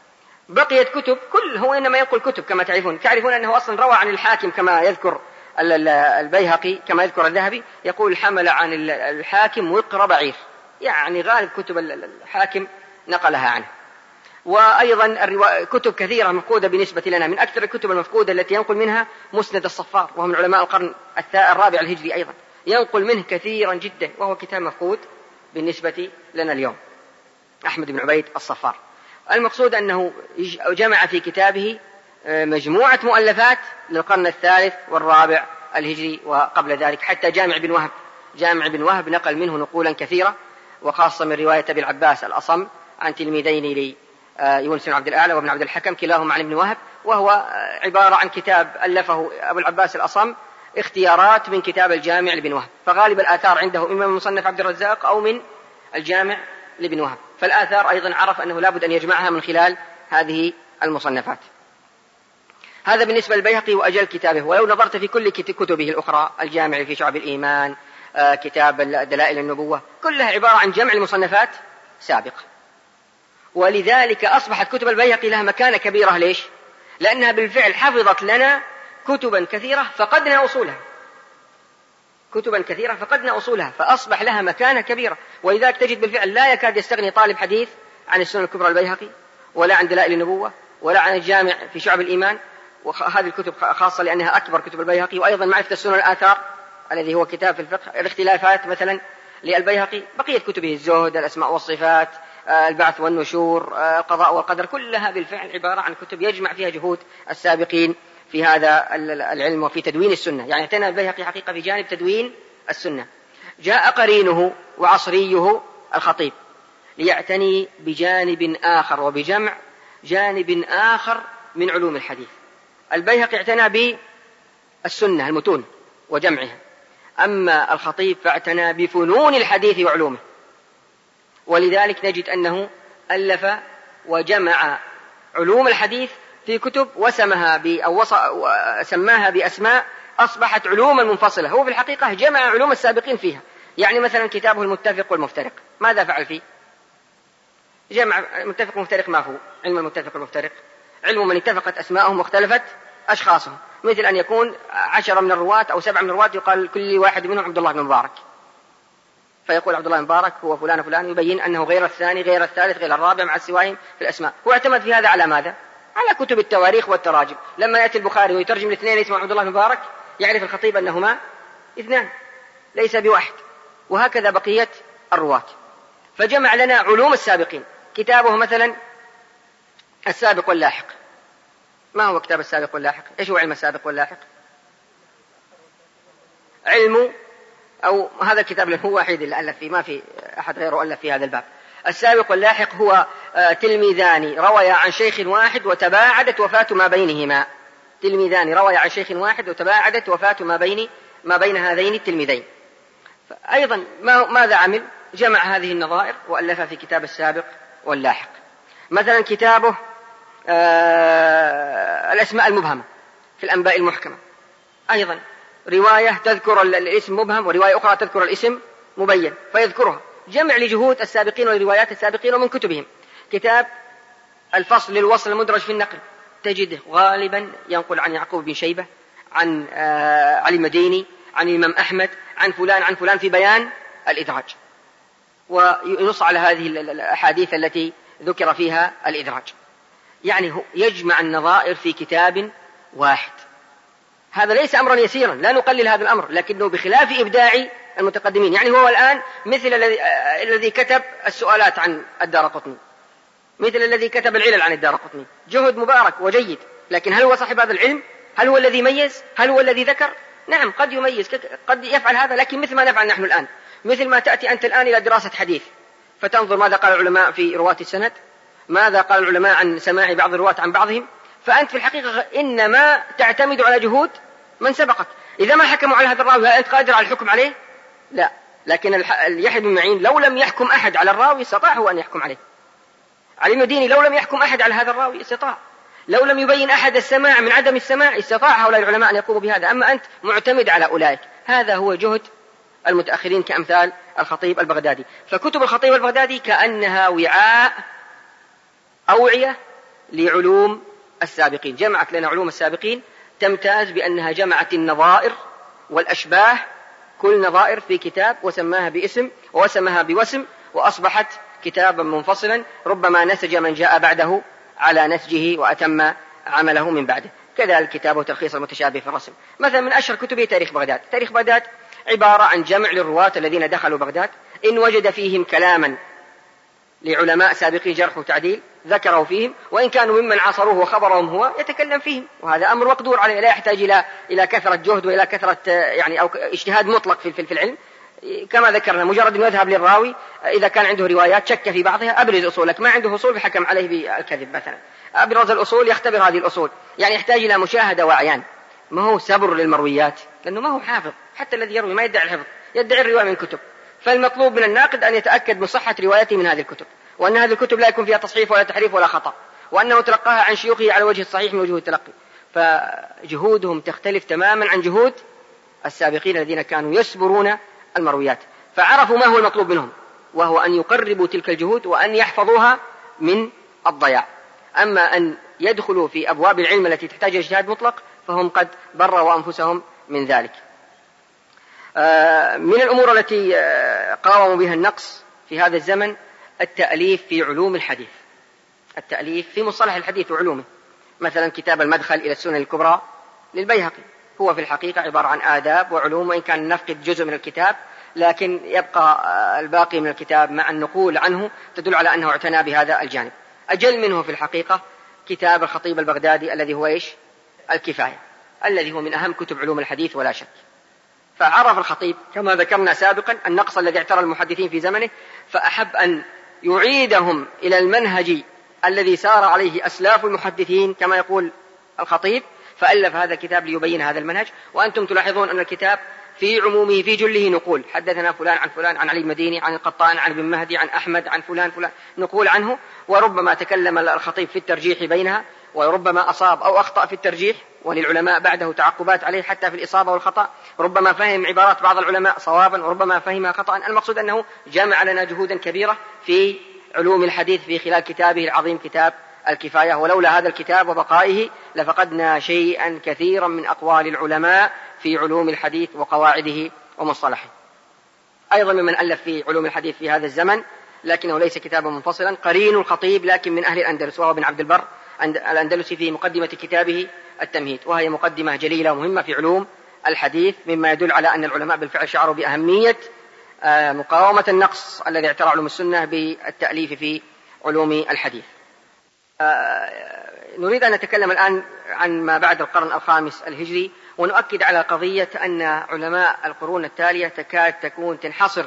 بقيت كتب، كل هو إنما ينقل كتب كما تعرفون أنه أصلا روى عن الحاكم كما يذكر البيهقي، كما يذكر الذهبي، يقول حمل عن الحاكم وقر بعير، يعني غالب كتب الحاكم نقلها عنه. وأيضا كتب كثيرة مفقودة بالنسبة لنا، من أكثر الكتب المفقودة التي ينقل منها مسند الصفار، وهو من علماء القرن الرابع الهجري أيضا، ينقل منه كثيرا جدا، وهو كتاب مفقود بالنسبة لنا اليوم، أحمد بن عبيد الصفار. المقصود أنه جمع في كتابه مجموعة مؤلفات للقرن الثالث والرابع الهجري وقبل ذلك، حتى جامع بن وهب نقل منه نقولا كثيرة، وخاصة من رواية أبي العباس الأصم عن تلميذين لي يونس بن عبد الأعلى وابن عبد الحكم كلاهما عن ابن وهب، وهو عبارة عن كتاب ألفه أبو العباس الأصم اختيارات من كتاب الجامع لابن وهب، فغالب الآثار عنده إما من مصنف عبد الرزاق أو من الجامع لابن وهب، فالآثار أيضا عرف أنه لابد أن يجمعها من خلال هذه المصنفات. هذا بالنسبة للبيهقي وأجل كتابه. ولو نظرت في كل كتبه الأخرى، الجامع في شعب الإيمان، كتاب دلائل النبوة، كلها عبارة عن جمع المصنفات سابقة. ولذلك أصبحت كتب البيهقي لها مكانة كبيرة. ليش؟ لأنها بالفعل حفظت لنا كتبا كثيرة فقدنا أصولها، فأصبح لها مكانة كبيرة. ولذلك تجد بالفعل لا يكاد يستغني طالب حديث عن السنن الكبرى البيهقي، ولا عن دلائل النبوة، ولا عن الجامع في شعب الإيمان، وهذه الكتب خاصة لأنها أكبر كتب البيهقي. وأيضا معرفة السنن الآثار الذي هو كتاب في الفقه، الاختلافات مثلا للبيهقي، بقية كتبه الزهد، الأسماء والصفات، البعث والنشور، القضاء والقدر، كلها بالفعل عبارة عن كتب يجمع فيها جهود السابقين في هذا العلم وفي تدوين السنة. يعني اعتنى البيهقي حقيقة في جانب تدوين السنة. جاء قرينه وعصريه الخطيب ليعتني بجانب آخر وبجمع جانب آخر من علوم الحديث. البيهقي اعتنى بالسنة المتون وجمعها، أما الخطيب فاعتنى بفنون الحديث وعلومه. ولذلك نجد أنه ألف وجمع علوم الحديث في كتب سماها بأسماء أصبحت علوما منفصلة. هو في الحقيقة جمع علوم السابقين فيها. يعني مثلا كتابه المتفق والمفترق، ماذا فعل فيه؟ جمع المتفق والمفترق. ما هو علم المتفق والمفترق؟ علم من اتفقت أسماءهم واختلفت أشخاصهم، مثل أن يكون 10 من الرواة أو 7 من الرواة يقال كل واحد منهم عبد الله بن مبارك، فيقول عبد الله بن مبارك هو فلان فلان، يبين أنه غير الثاني غير الثالث غير الرابع مع السواهم في الأسماء. هو اعتمد في هذا على ماذا؟ على كتب التواريخ والتراجم. لما يأتي البخاري ويترجم الاثنين اسمه عبد الله بن مبارك، يعرف الخطيب أنهما اثنان ليس بواحد. وهكذا بقية الرواة. فجمع لنا علوم السابقين. كتابه مثلا السابق واللاحق. ما هو كتاب السابق واللاحق؟ إيش هو علم السابق واللاحق؟ علم، أو هذا الكتاب اللي هو وحيد اللي ألف فيه، ما في أحد غيره ألف في هذا الباب. السابق واللاحق هو تلميذان رويا عن شيخ واحد وتباعدت وفاة ما بينهما. تلميذان رويا عن شيخ واحد وتباعدت وفاة ما بين هذين التلميذين. أيضا ماذا عمل؟ جمع هذه النظائر وألفها في كتاب السابق واللاحق. مثلا كتابه الأسماء المبهمة في الأنباء المحكمة، أيضا رواية تذكر الاسم مبهم ورواية أخرى تذكر الاسم مبين فيذكرها، جمع لجهود السابقين وروايات السابقين ومن كتبهم. كتاب الفصل للوصل المدرج في النقل، تجده غالبا ينقل عن يعقوب بن شيبة، عن علي المديني، عن الإمام أحمد، عن فلان في بيان الإدراج، وينص على هذه الأحاديث التي ذكر فيها الإدراج. يعني يجمع النظائر في كتاب واحد. هذا ليس أمرا يسيرا، لا نقلل هذا الأمر، لكنه بخلاف إبداع المتقدمين. يعني هو الآن مثل الذي كتب السؤالات عن الدارقطني، مثل الذي كتب العلل عن الدارقطني، جهد مبارك وجيد، لكن هل هو صاحب هذا العلم؟ هل هو الذي ميز؟ هل هو الذي ذكر؟ نعم قد يميز، قد يفعل هذا، لكن مثل ما نفعل نحن الآن، مثل ما تأتي أنت الآن إلى دراسة حديث فتنظر ماذا قال العلماء في رواة السند، ماذا قال العلماء عن سماع بعض الرواة عن بعضهم، فأنت في الحقيقة إنما تعتمد على جهود من سبقك. إذا ما حكموا على هذا الراوي هل أنت قادر على الحكم عليه؟ لا. لكن يحيى بن معين لو لم يحكم أحد على الراوي استطاع هو أن يحكم عليه. علي المديني لو لم يحكم أحد على هذا الراوي استطاع. لو لم يبين أحد السماع من عدم السماع استطاع هؤلاء العلماء أن يقوموا بهذا. أما أنت معتمد على أولئك. هذا هو جهد المتأخرين كأمثال الخطيب البغدادي. فكتب الخطيب البغدادي كأنها وعاء أوعية لعلوم السابقين، جمعت لنا علوم السابقين تمتاز بأنها جمعت النظائر والأشباه، كل نظائر في كتاب وسماها باسم وسماها بوسم، وأصبحت كتابا منفصلا ربما نسج من جاء بعده على نسجه وأتم عمله من بعده. كذلك كتابه تلخيص المتشابه في الرسم. مثلا من أشهر كتبه تاريخ بغداد. تاريخ بغداد عبارة عن جمع للرواة الذين دخلوا بغداد، إن وجد فيهم كلاما لعلماء سابقين جرح وتعديل ذكروا فيهم، وإن كانوا ممن عاصروه وخبرهم هو يتكلم فيهم، وهذا أمر مقدور عليه، لا يحتاج إلى كثرة جهد وإلى كثرة أو اجتهاد مطلق في العلم. كما ذكرنا مجرد أن يذهب للراوي إذا كان عنده روايات شك في بعضها أبرز أصولك، ما عنده أصول فحكم عليه بالكذب مثلا، أبرز الأصول يختبر هذه الأصول، يعني يحتاج إلى مشاهدة وعيان، ما هو سبر للمرويات، لأنه ما هو حافظ، حتى الذي يروي ما يدعي الحفظ، يدعي الرواية من كتب. فالمطلوب من الناقد أن يتأكد من صحة روايته من هذه الكتب، وأن هذه الكتب لا يكون فيها تصحيف ولا تحريف ولا خطأ، وأنه تلقاها عن شيوخه على وجه الصحيح من وجوه التلقي. فجهودهم تختلف تماما عن جهود السابقين الذين كانوا يسبرون المرويات، فعرفوا ما هو المطلوب منهم، وهو أن يقربوا تلك الجهود وأن يحفظوها من الضياع. أما أن يدخلوا في أبواب العلم التي تحتاج اجتهاد مطلق فهم قد بروا أنفسهم من ذلك. من الأمور التي قاوموا بها النقص في هذا الزمن التأليف في علوم الحديث، التأليف في مصطلح الحديث وعلومه. مثلا كتاب المدخل إلى السنن الكبرى للبيهقي هو في الحقيقة عبارة عن آداب وعلوم، وإن كان نفقد جزء من الكتاب لكن يبقى الباقي من الكتاب مع النقول عنه تدل على أنه اعتنى بهذا الجانب. أجل منه في الحقيقة كتاب الخطيب البغدادي الذي هو الكفاية، الذي هو من أهم كتب علوم الحديث ولا شك. فعرف الخطيب كما ذكرنا سابقا النقص الذي اعترى المحدثين في زمنه، فأحب أن يعيدهم إلى المنهج الذي سار عليه أسلاف المحدثين كما يقول الخطيب، فألف هذا الكتاب ليبين هذا المنهج. وأنتم تلاحظون أن الكتاب في عمومه في جله نقول، حدثنا فلان عن فلان عن علي المديني عن القطان عن ابن مهدي عن أحمد عن فلان نقول عنه، وربما تكلم الخطيب في الترجيح بينها، وربما أصاب أو أخطأ في الترجيح، وللعلماء بعده تعقبات عليه حتى في الإصابة والخطأ، ربما فهم عبارات بعض العلماء صوابا وربما فهمها خطأ. المقصود أنه جمع لنا جهودا كبيرة في علوم الحديث في خلال كتابه العظيم كتاب الكفاية، ولولا هذا الكتاب وبقائه لفقدنا شيئا كثيرا من أقوال العلماء في علوم الحديث وقواعده ومصطلحه. أيضا ممن ألف في علوم الحديث في هذا الزمن لكنه ليس كتابا منفصلا قرين الخطيب لكن من أهل الأندلس، وهو بن عبد البر الأندلسي في مقدمة كتابه التمهيد، وهي مقدمة جليلة ومهمة في علوم الحديث، مما يدل على أن العلماء بالفعل شعروا بأهمية مقاومة النقص الذي اعترى علوم السنة بالتأليف في علوم الحديث. نريد أن نتكلم الآن عن ما بعد القرن الخامس الهجري، ونؤكد على قضية أن علماء القرون التالية تكاد تكون تنحصر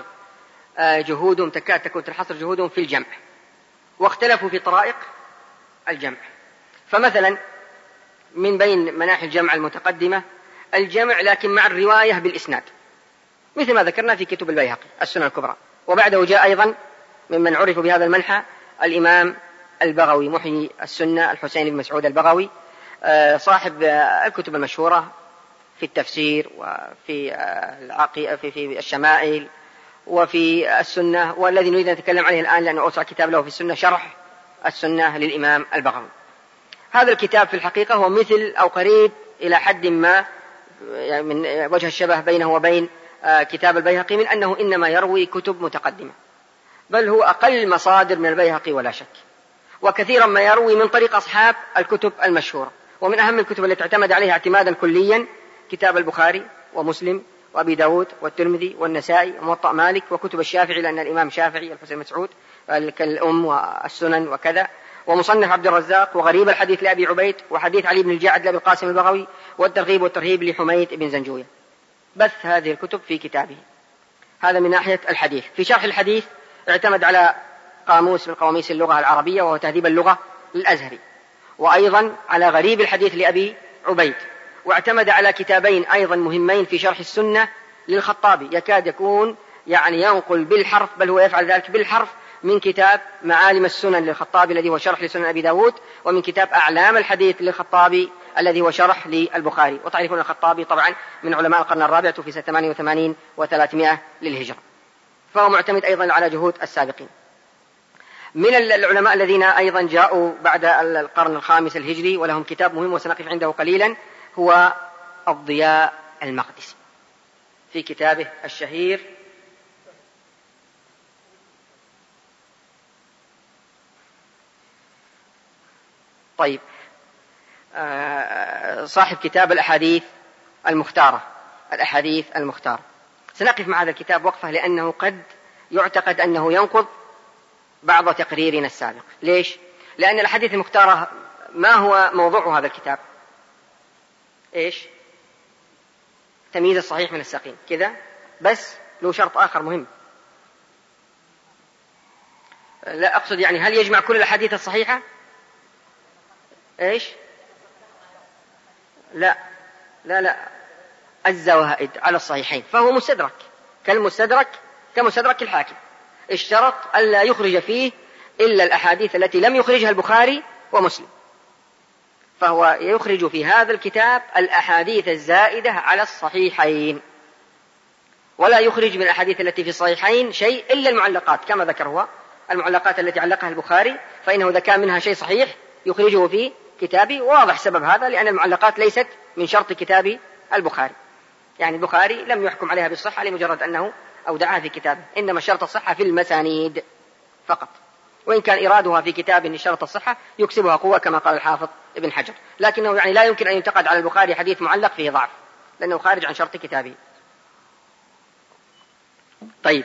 جهودهم في الجمع، واختلفوا في طرائق الجمع. فمثلا من بين مناحي الجمع المتقدمة الجمع لكن مع الرواية بالإسناد، مثل ما ذكرنا في كتب البيهقي السنن الكبرى. وبعده جاء أيضا ممن عرف بهذا المنحى الإمام البغوي محيي السنة الحسين بن مسعود البغوي، صاحب الكتب المشهورة في التفسير وفي في الشمائل وفي السنة، والذي نريد أن نتكلم عليه الآن لأنه أوسع كتاب له في السنة شرح السنة للإمام البغوي. هذا الكتاب في الحقيقة هو مثل أو قريب إلى حد ما من وجه الشبه بينه وبين كتاب البيهقي، من أنه إنما يروي كتب متقدمة، بل هو أقل مصادر من البيهقي ولا شك، وكثيرا ما يروي من طريق أصحاب الكتب المشهورة. ومن أهم الكتب التي اعتمد عليها اعتمادا كليا كتاب البخاري ومسلم وأبي داود والترمذي والنسائي وموطأ مالك وكتب الشافعي، لأن الإمام الشافعي الحسين بن مسعود كالأم والسنن وكذا، ومصنف عبد الرزاق، وغريب الحديث لأبي عبيد، وحديث علي بن الجعد لأبي القاسم البغوي، والترغيب والترهيب لحميد بن زنجوية. بث هذه الكتب في كتابه. هذا من ناحية الحديث. في شرح الحديث اعتمد على قاموس من قواميس اللغة العربية وهو تهذيب اللغة للأزهري، وأيضا على غريب الحديث لأبي عبيد، واعتمد على كتابين أيضا مهمين في شرح السنة للخطابي، يكاد يكون ينقل بالحرف، بل هو يفعل ذلك بالحرف، من كتاب معالم السنن للخطابي الذي هو شرح لسنن أبي داود، ومن كتاب أعلام الحديث للخطابي الذي هو شرح للبخاري. وتعرفون الخطابي طبعا من علماء القرن الرابع في سنة 88 و300 للهجرة، فهو معتمد أيضا على جهود السابقين. من العلماء الذين أيضا جاءوا بعد القرن الخامس الهجري ولهم كتاب مهم وسنقف عنده قليلا هو الضياء المقدسي في كتابه الشهير طيب صاحب كتاب الأحاديث المختارة سنقف مع هذا الكتاب وقفة لأنه قد يعتقد أنه ينقض بعض تقريرنا السابق. ليش؟ لأن الأحاديث المختارة ما هو موضوع هذا الكتاب؟ إيش؟ تمييز الصحيح من السقيم كذا، بس له شرط آخر مهم. لا أقصد يعني هل يجمع كل الأحاديث الصحيحة؟ إيش؟ لا الزوائد على الصحيحين، فهو مستدرك كمستدرك الحاكم. اشترط ألا يخرج فيه إلا الأحاديث التي لم يخرجها البخاري ومسلم، فهو يخرج في هذا الكتاب الأحاديث الزائدة على الصحيحين، ولا يخرج من الأحاديث التي في الصحيحين شيء إلا المعلقات كما ذكر هو، المعلقات التي علقها البخاري، فإنه إذا كان منها شيء صحيح يخرجه في كتابي. واضح سبب هذا، لأن المعلقات ليست من شرط كتاب البخاري، يعني البخاري لم يحكم عليها بالصحة لمجرد أنه أودعها في كتابه، إنما شرط الصحة في المسانيد فقط، وإن كان إرادها في كتاب شرط الصحة يكسبها قوة كما قال الحافظ ابن حجر، لكنه يعني لا يمكن أن ينتقد على البخاري حديث معلق فيه ضعف لأنه خارج عن شرط كتابه. طيب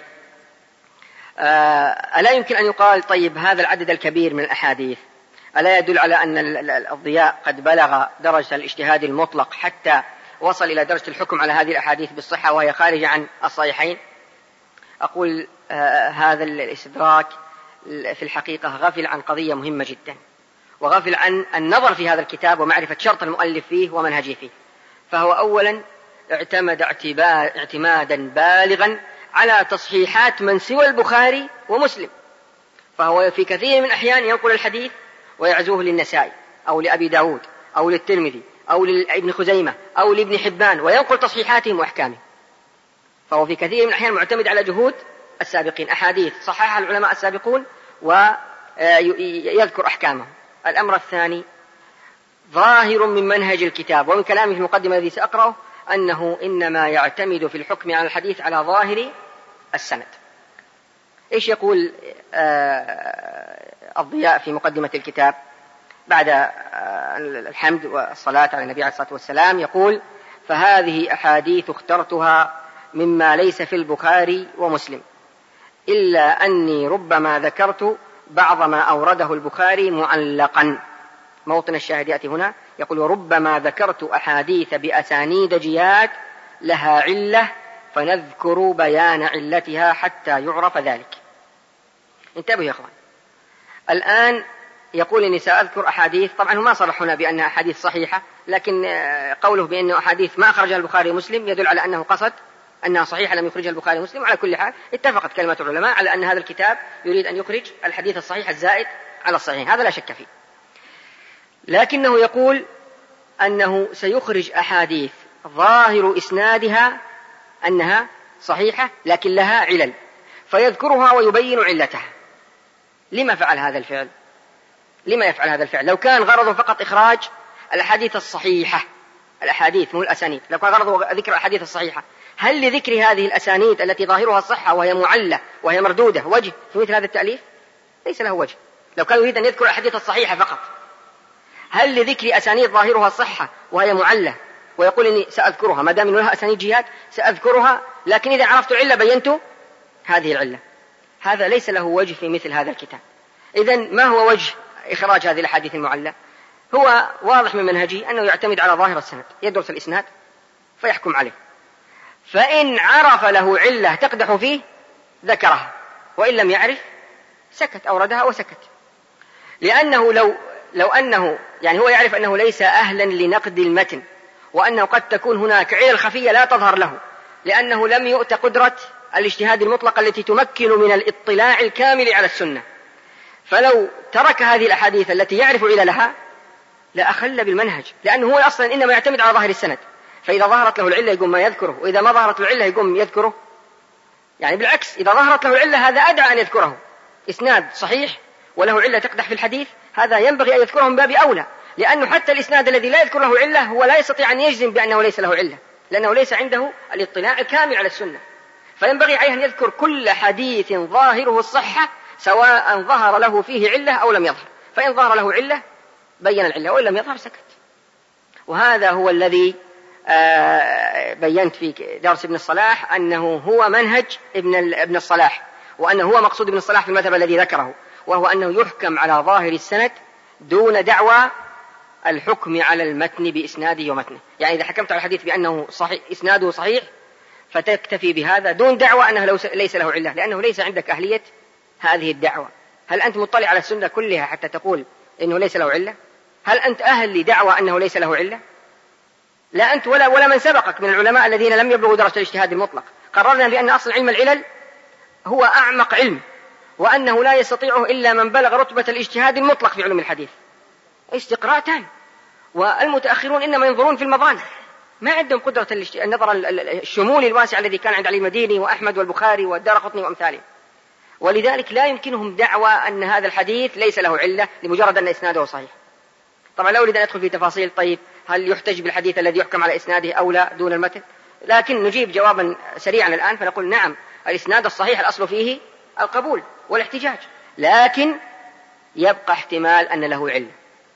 ألا يمكن أن يقال طيب هذا العدد الكبير من الأحاديث ألا يدل على أن الضياء قد بلغ درجة الاجتهاد المطلق حتى وصل إلى درجة الحكم على هذه الأحاديث بالصحة وهي خارجة عن الصحيحين؟ أقول هذا الاستدراك في الحقيقة غفل عن قضية مهمة جدا، وغفل عن النظر في هذا الكتاب ومعرفة شرط المؤلف فيه ومنهجه فيه. فهو أولا اعتمد اعتمادا بالغا على تصحيحات من سوى البخاري ومسلم، فهو في كثير من الأحيان ينقل الحديث ويعزوه للنسائي أو لأبي داود أو للترمذي أو لابن خزيمة أو لابن حبان وينقل تصحيحاتهم وأحكامهم، فهو في كثير من الأحيان معتمد على جهود السابقين، أحاديث صححها العلماء السابقون ويذكر أحكامهم. الأمر الثاني ظاهر من منهج الكتاب ومن كلامه في المقدمة الذي سأقرأه أنه إنما يعتمد في الحكم على الحديث على ظاهر السند. إيش يقول الضياء في مقدمة الكتاب بعد الحمد والصلاة على النبي عليه الصلاة والسلام؟ يقول: فهذه أحاديث اخترتها مما ليس في البخاري ومسلم، إلا أني ربما ذكرت بعض ما أورده البخاري معلقا. موطن الشاهد يأتي هنا، يقول: وربما ذكرت أحاديث بأسانيد جياد لها علة فنذكر بيان علتها حتى يعرف ذلك. انتبهوا يا أخوان، الآن يقول إني سأذكر أحاديث، طبعا هو ما صرح هنا بأنها أحاديث صحيحة، لكن قوله بأنه أحاديث ما أخرجها البخاري ومسلم يدل على أنه قصد أنها صحيحة لم يخرجها البخاري ومسلم. على كل حال اتفقت كلمة العلماء على أن هذا الكتاب يريد أن يخرج الحديث الصحيح الزائد على الصحيح، هذا لا شك فيه، لكنه يقول أنه سيخرج أحاديث ظاهر إسنادها أنها صحيحة لكن لها علل، فيذكرها ويبين علتها. لما فعل هذا الفعل؟ لما يفعل هذا الفعل؟ لو كان غرضه فقط إخراج الأحاديث الصحيحة، الأحاديث مو الأسانيد، لو كان غرضه ذكر الأحاديث الصحيحة، هل لذكر هذه الأسانيد التي ظاهرها الصحة وهي معلة وهي مردودة وجه في مثل هذا التأليف؟ ليس له وجه. لو كان يريد أن يذكر الأحاديث الصحيحة فقط، هل لذكر أسانيد ظاهرها الصحة وهي معلة ويقول إني سأذكرها ما دام لها أسانيد جهاد سأذكرها، لكن إذا عرفت العلة بينت هذه العلة؟ هذا ليس له وجه في مثل هذا الكتاب. إذن ما هو وجه إخراج هذه الأحاديث المعلة؟ هو واضح من منهجه أنه يعتمد على ظاهر السند، يدرس الإسناد فيحكم عليه، فإن عرف له علة تقدح فيه ذكرها، وإن لم يعرف سكت، أوردها وسكت. لأنه لو أنه يعني هو يعرف أنه ليس أهلا لنقد المتن، وأنه قد تكون هناك علل خفية لا تظهر له، لأنه لم يؤت قدرة الاجتهاد المطلق التي تمكن من الاطلاع الكامل على السنة، فلو ترك هذه الأحاديث التي يعرف عللها لأخل بالمنهج، لأنه هو أصلا إنما يعتمد على ظاهر السند، فإذا ظهرت له العلة يقوم ما يذكره، وإذا ما ظهرت له العلة يقوم يذكره. يعني بالعكس، إذا ظهرت له العلة هذا أدعى أن يذكره. إسناد صحيح وله علة تقدح في الحديث، هذا ينبغي أن يذكره من باب أولى، لأنه حتى الإسناد الذي لا يذكر له علة هو لا يستطيع أن يجزم بأنه ليس له علة، لأنه ليس عنده الاطلاع الكامل على السنة. فينبغي عليه أن يذكر كل حديث ظاهره الصحة سواء ظهر له فيه علة أو لم يظهر، فإن ظهر له علة بين العلة وإن لم يظهر سكت. وهذا هو الذي بينت في درس ابن الصلاح أنه هو منهج ابن الصلاح، وأنه هو مقصود ابن الصلاح في المذهب الذي ذكره، وهو أنه يحكم على ظاهر السند دون دعوى الحكم على المتن بإسناده ومتنه. يعني إذا حكمت على الحديث بأنه صحيح إسناده صحيح فتكتفي بهذا دون دعوى أنه ليس له علة، لأنه ليس عندك أهلية هذه الدعوة. هل أنت مطلع على السنة كلها حتى تقول إنه ليس له علة؟ هل أنت أهل لدعوى أنه ليس له علة؟ لا أنت ولا من سبقك من العلماء الذين لم يبلغوا درجة الاجتهاد المطلق. قررنا بأن أصل علم العلل هو أعمق علم، وأنه لا يستطيعه إلا من بلغ رتبة الاجتهاد المطلق في علم الحديث. استقراء تام. والمتأخرون إنما ينظرون في المظان، ما عندهم قدرة النظر الشمولي الواسع الذي كان عند علي المديني وأحمد والبخاري والدارقطني وأمثاله. ولذلك لا يمكنهم دعوى أن هذا الحديث ليس له علة لمجرد أن إسناده صحيح. طبعا لا أريد أن أدخل في تفاصيل طيب هل يحتج بالحديث الذي يحكم على إسناده أو لا دون المتن، لكن نجيب جوابا سريعا الآن فنقول نعم الإسناد الصحيح الأصل فيه القبول والاحتجاج، لكن يبقى احتمال أن له علة،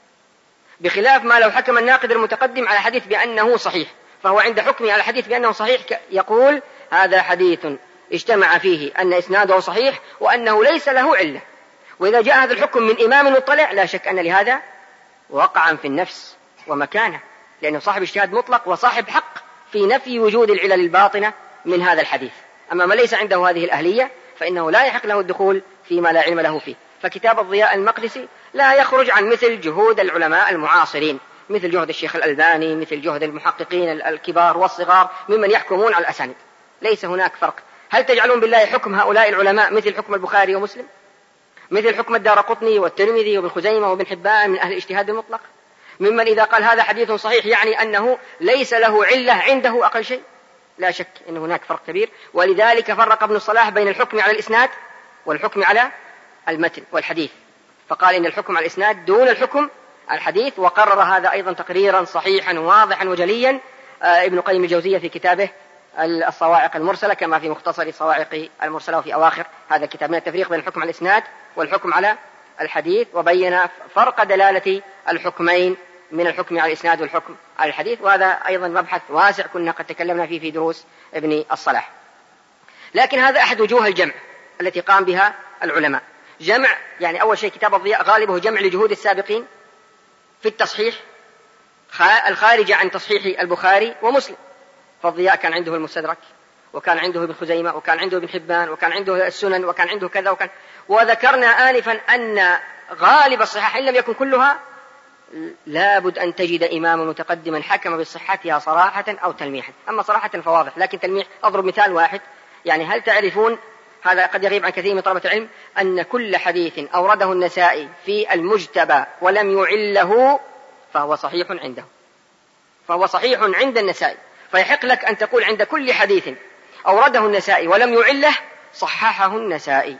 بخلاف ما لو حكم الناقد المتقدم على حديث بأنه صحيح، فهو عند حكمه على حديث بأنه صحيح يقول هذا حديث اجتمع فيه أن إسناده صحيح وأنه ليس له علة. وإذا جاء هذا الحكم من إمام مطلع لا شك أن لهذا وقعا في النفس ومكانه، لأنه صاحب اجتهاد مطلق وصاحب حق في نفي وجود العلل الباطنة من هذا الحديث. أما من ليس عنده هذه الأهلية فإنه لا يحق له الدخول فيما لا علم له فيه. فكتاب الضياء المقدسي لا يخرج عن مثل جهود العلماء المعاصرين، مثل جهد الشيخ الألباني، مثل جهد المحققين الكبار والصغار ممن يحكمون على الأسانيد. ليس هناك فرق. هل تجعلون بالله حكم هؤلاء العلماء مثل حكم البخاري ومسلم، مثل حكم الدارقطني والترمذي وابن خزيمة وابن حبان من أهل الاجتهاد المطلق، ممن إذا قال هذا حديث صحيح يعني أنه ليس له علة عنده أقل شيء؟ لا شك أن هناك فرق كبير. ولذلك فرق ابن الصلاح بين الحكم على الإسناد والحكم على المتن والحديث، فقال إن الحكم على الإسناد دون الحكم على الحديث، وقرر هذا أيضا تقريرا صحيحا واضحا وجليا ابن قيم الجوزية في كتابه الصواعق المرسلة، كما في مختصر الصواعق المرسلة وفي أواخر هذا الكتاب، من التفريق بين الحكم على الإسناد والحكم على الحديث، وبين فرق دلالة الحكمين من الحكم على الإسناد والحكم على الحديث. وهذا أيضا مبحث واسع كنا قد تكلمنا فيه في دروس ابن الصلاح. لكن هذا أحد وجوه الجمع التي قام بها العلماء. جمع يعني أول شيء كتاب الضياء غالبه جمع لجهود السابقين في التصحيح الخارج عن تصحيح البخاري ومسلم. فالضياء كان عنده المستدرك، وكان عنده ابن خزيمة، وكان عنده ابن حبان، وكان عنده السنن، وكان عنده كذا وكان. وذكرنا آنفا أن غالب الصحاح إن لم يكن كلها لابد أن تجد إماما متقدما حكم بصحتها صراحة أو تلميحا. أما صراحة فواضح، لكن تلميح أضرب مثال واحد. يعني هل تعرفون، هذا قد يغيب عن كثير من طلبة العلم، أن كل حديث أورده النسائي في المجتبى ولم يعله فهو صحيح عنده، فهو صحيح عند النسائي. فيحق لك أن تقول عند كل حديث أورده النسائي ولم يعله صححه النسائي.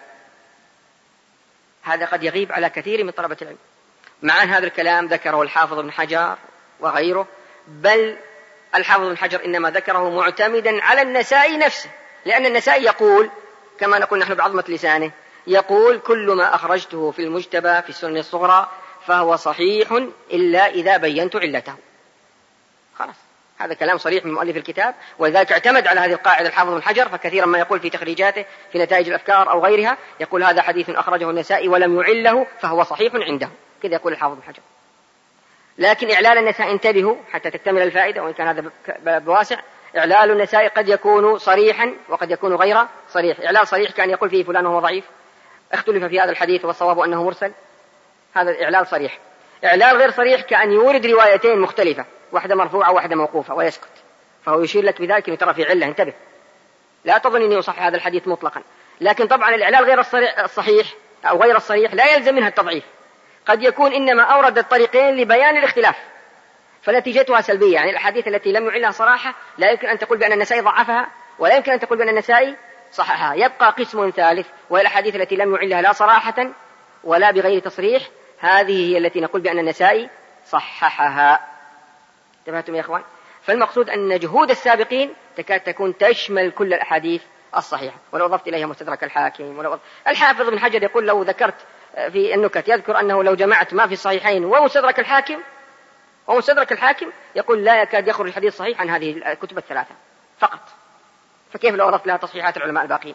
هذا قد يغيب على كثير من طلبة العلم. مع أن هذا الكلام ذكره الحافظ ابن حجر وغيره، بل الحافظ ابن حجر إنما ذكره معتمدا على النسائي نفسه، لأن النسائي يقول كما نقول نحن بعظمة لسانه، يقول كل ما أخرجته في المجتبى في السنن الصغرى فهو صحيح إلا إذا بينت علته. خلاص، هذا كلام صريح من مؤلف الكتاب، ولذلك اعتمد على هذه القاعدة الحافظ ابن حجر. فكثيرا ما يقول في تخريجاته في نتائج الأفكار أو غيرها يقول هذا حديث أخرجه النسائي ولم يعله فهو صحيح عنده، كذا يقول الحافظ ابن حجر. لكن إعلال النسائي، انتبهوا حتى تكتمل الفائدة، وإن كان هذا بواسع، إعلال النسائي قد يكون صريحا وقد يكون غير صريح. إعلال صريح كان يقول فيه فلان وهو ضعيف، اختلف في هذا الحديث والصواب أنه مرسل، هذا إعلال صريح. إعلال غير صريح كأن يورد روايتين مختلفة، واحدة مرفوعة وواحدة موقوفة ويسكت، فهو يشير لك بذلك أن ترى في علة، انتبه لا تظن أني يصح هذا الحديث مطلقا. لكن طبعا الإعلال غير الصحيح أو غير الصريح لا يلزم منها التضعيف، قد يكون إنما أورد الطريقين لبيان الاختلاف فنتيجتها سلبية. يعني الأحاديث التي لم يعلها صراحة لا يمكن أن تقول بأن النسائي ضعفها، ولا يمكن أن تقول بأن النسائي صححها. يبقى قسم ثالث، وهي الأحاديث التي لم يعلها لا صراحة ولا بغير تصريح، هذه هي التي نقول بأن النسائي صححها. انتبهتم يا إخوان؟ فالمقصود أن جهود السابقين تكاد تكون تشمل كل الأحاديث الصحيحة. ولو أضفت إليها مستدرك الحاكم، الحافظ ابن حجر يقول لو ذكرت في النكت يذكر أنه لو جمعت ما في الصحيحين ومستدرك الحاكم يقول لا يكاد يخرج الحديث صحيح عن هذه الكتب الثلاثة فقط، فكيف لو أضفت لها تصحيحات العلماء الباقين؟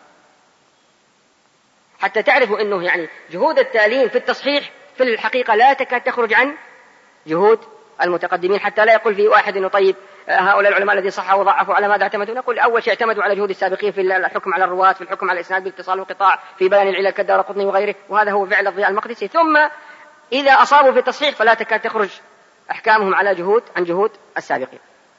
حتى تعرفوا أنه يعني جهود التالين في التصحيح في الحقيقة لا تكاد تخرج عن جهود المتقدمين، حتى لا يقول في واحد إنه طيب هؤلاء العلماء الذين صححوا وضعفوا على ماذا اعتمدوا؟ نقول أول شيء اعتمدوا على جهود السابقين في الحكم على الرواة، في الحكم على الإسناد بالاتصال والقطاع، في بيان العلل كالدارقطني وغيره، وهذا هو فعل الضياء المقدسي. ثم إذا أصابوا في التصحيح فلا تكاد تخرج أحكامهم على عن جهود السابقين.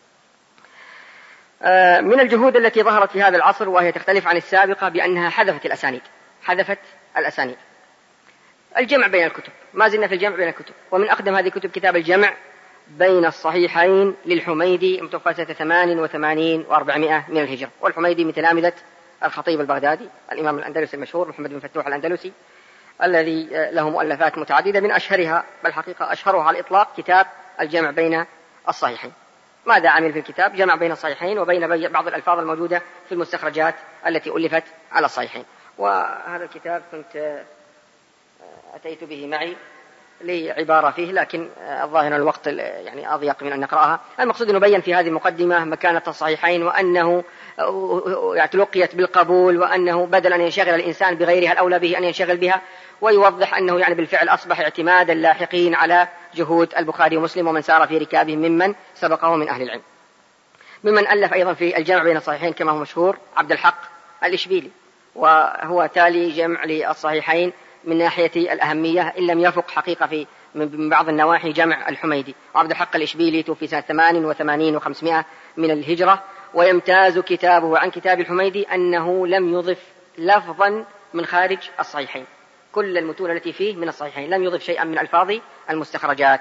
من الجهود التي ظهرت في هذا العصر وهي تختلف عن السابقة بأنها حذفت الأسانيد. الجمع بين الكتب، ما زلنا في الجمع بين الكتب، ومن أقدم هذه الكتب كتاب الجمع بين الصحيحين للحميدي المتوفى سنة 88 و400 من الهجرة. والحميدي من تلامذة الخطيب البغدادي الإمام الأندلسي المشهور محمد بن فتوح الأندلسي، الذي له مؤلفات متعددة، من أشهرها بل حقيقة أشهرها على الإطلاق كتاب الجمع بين الصحيحين. ماذا عمل في الكتاب؟ جمع بين الصحيحين وبين بعض الألفاظ الموجودة في المستخرجات التي ألفت على الصحيحين. وهذا الكتاب كنت أتيت به معي لي عبارة فيه، لكن الظاهر الوقت يعني أضيق من أن نقرأها. المقصود أن نبين في هذه المقدمة مكانة الصحيحين، وأنه تلقيت بالقبول، وأنه بدل أن ينشغل الإنسان بغيرها الأولى به أن ينشغل بها، ويوضح أنه يعني بالفعل أصبح اعتماد اللاحقين على جهود البخاري ومسلم ومن سار في ركابهم ممن سبقه من أهل العلم. ممن ألف أيضا في الجمع بين الصحيحين كما هو مشهور عبد الحق الإشبيلي، وهو تالي جمع للصحيحين من ناحية الأهمية، إن لم يفق حقيقة من بعض النواحي جمع الحميدي. وعبد الحق الإشبيلي توفي سنة 88 و500 من الهجرة. ويمتاز كتابه عن كتاب الحميدي أنه لم يضف لفظا من خارج الصحيحين، كل المتون التي فيه من الصحيحين، لم يضف شيئا من ألفاظ المستخرجات.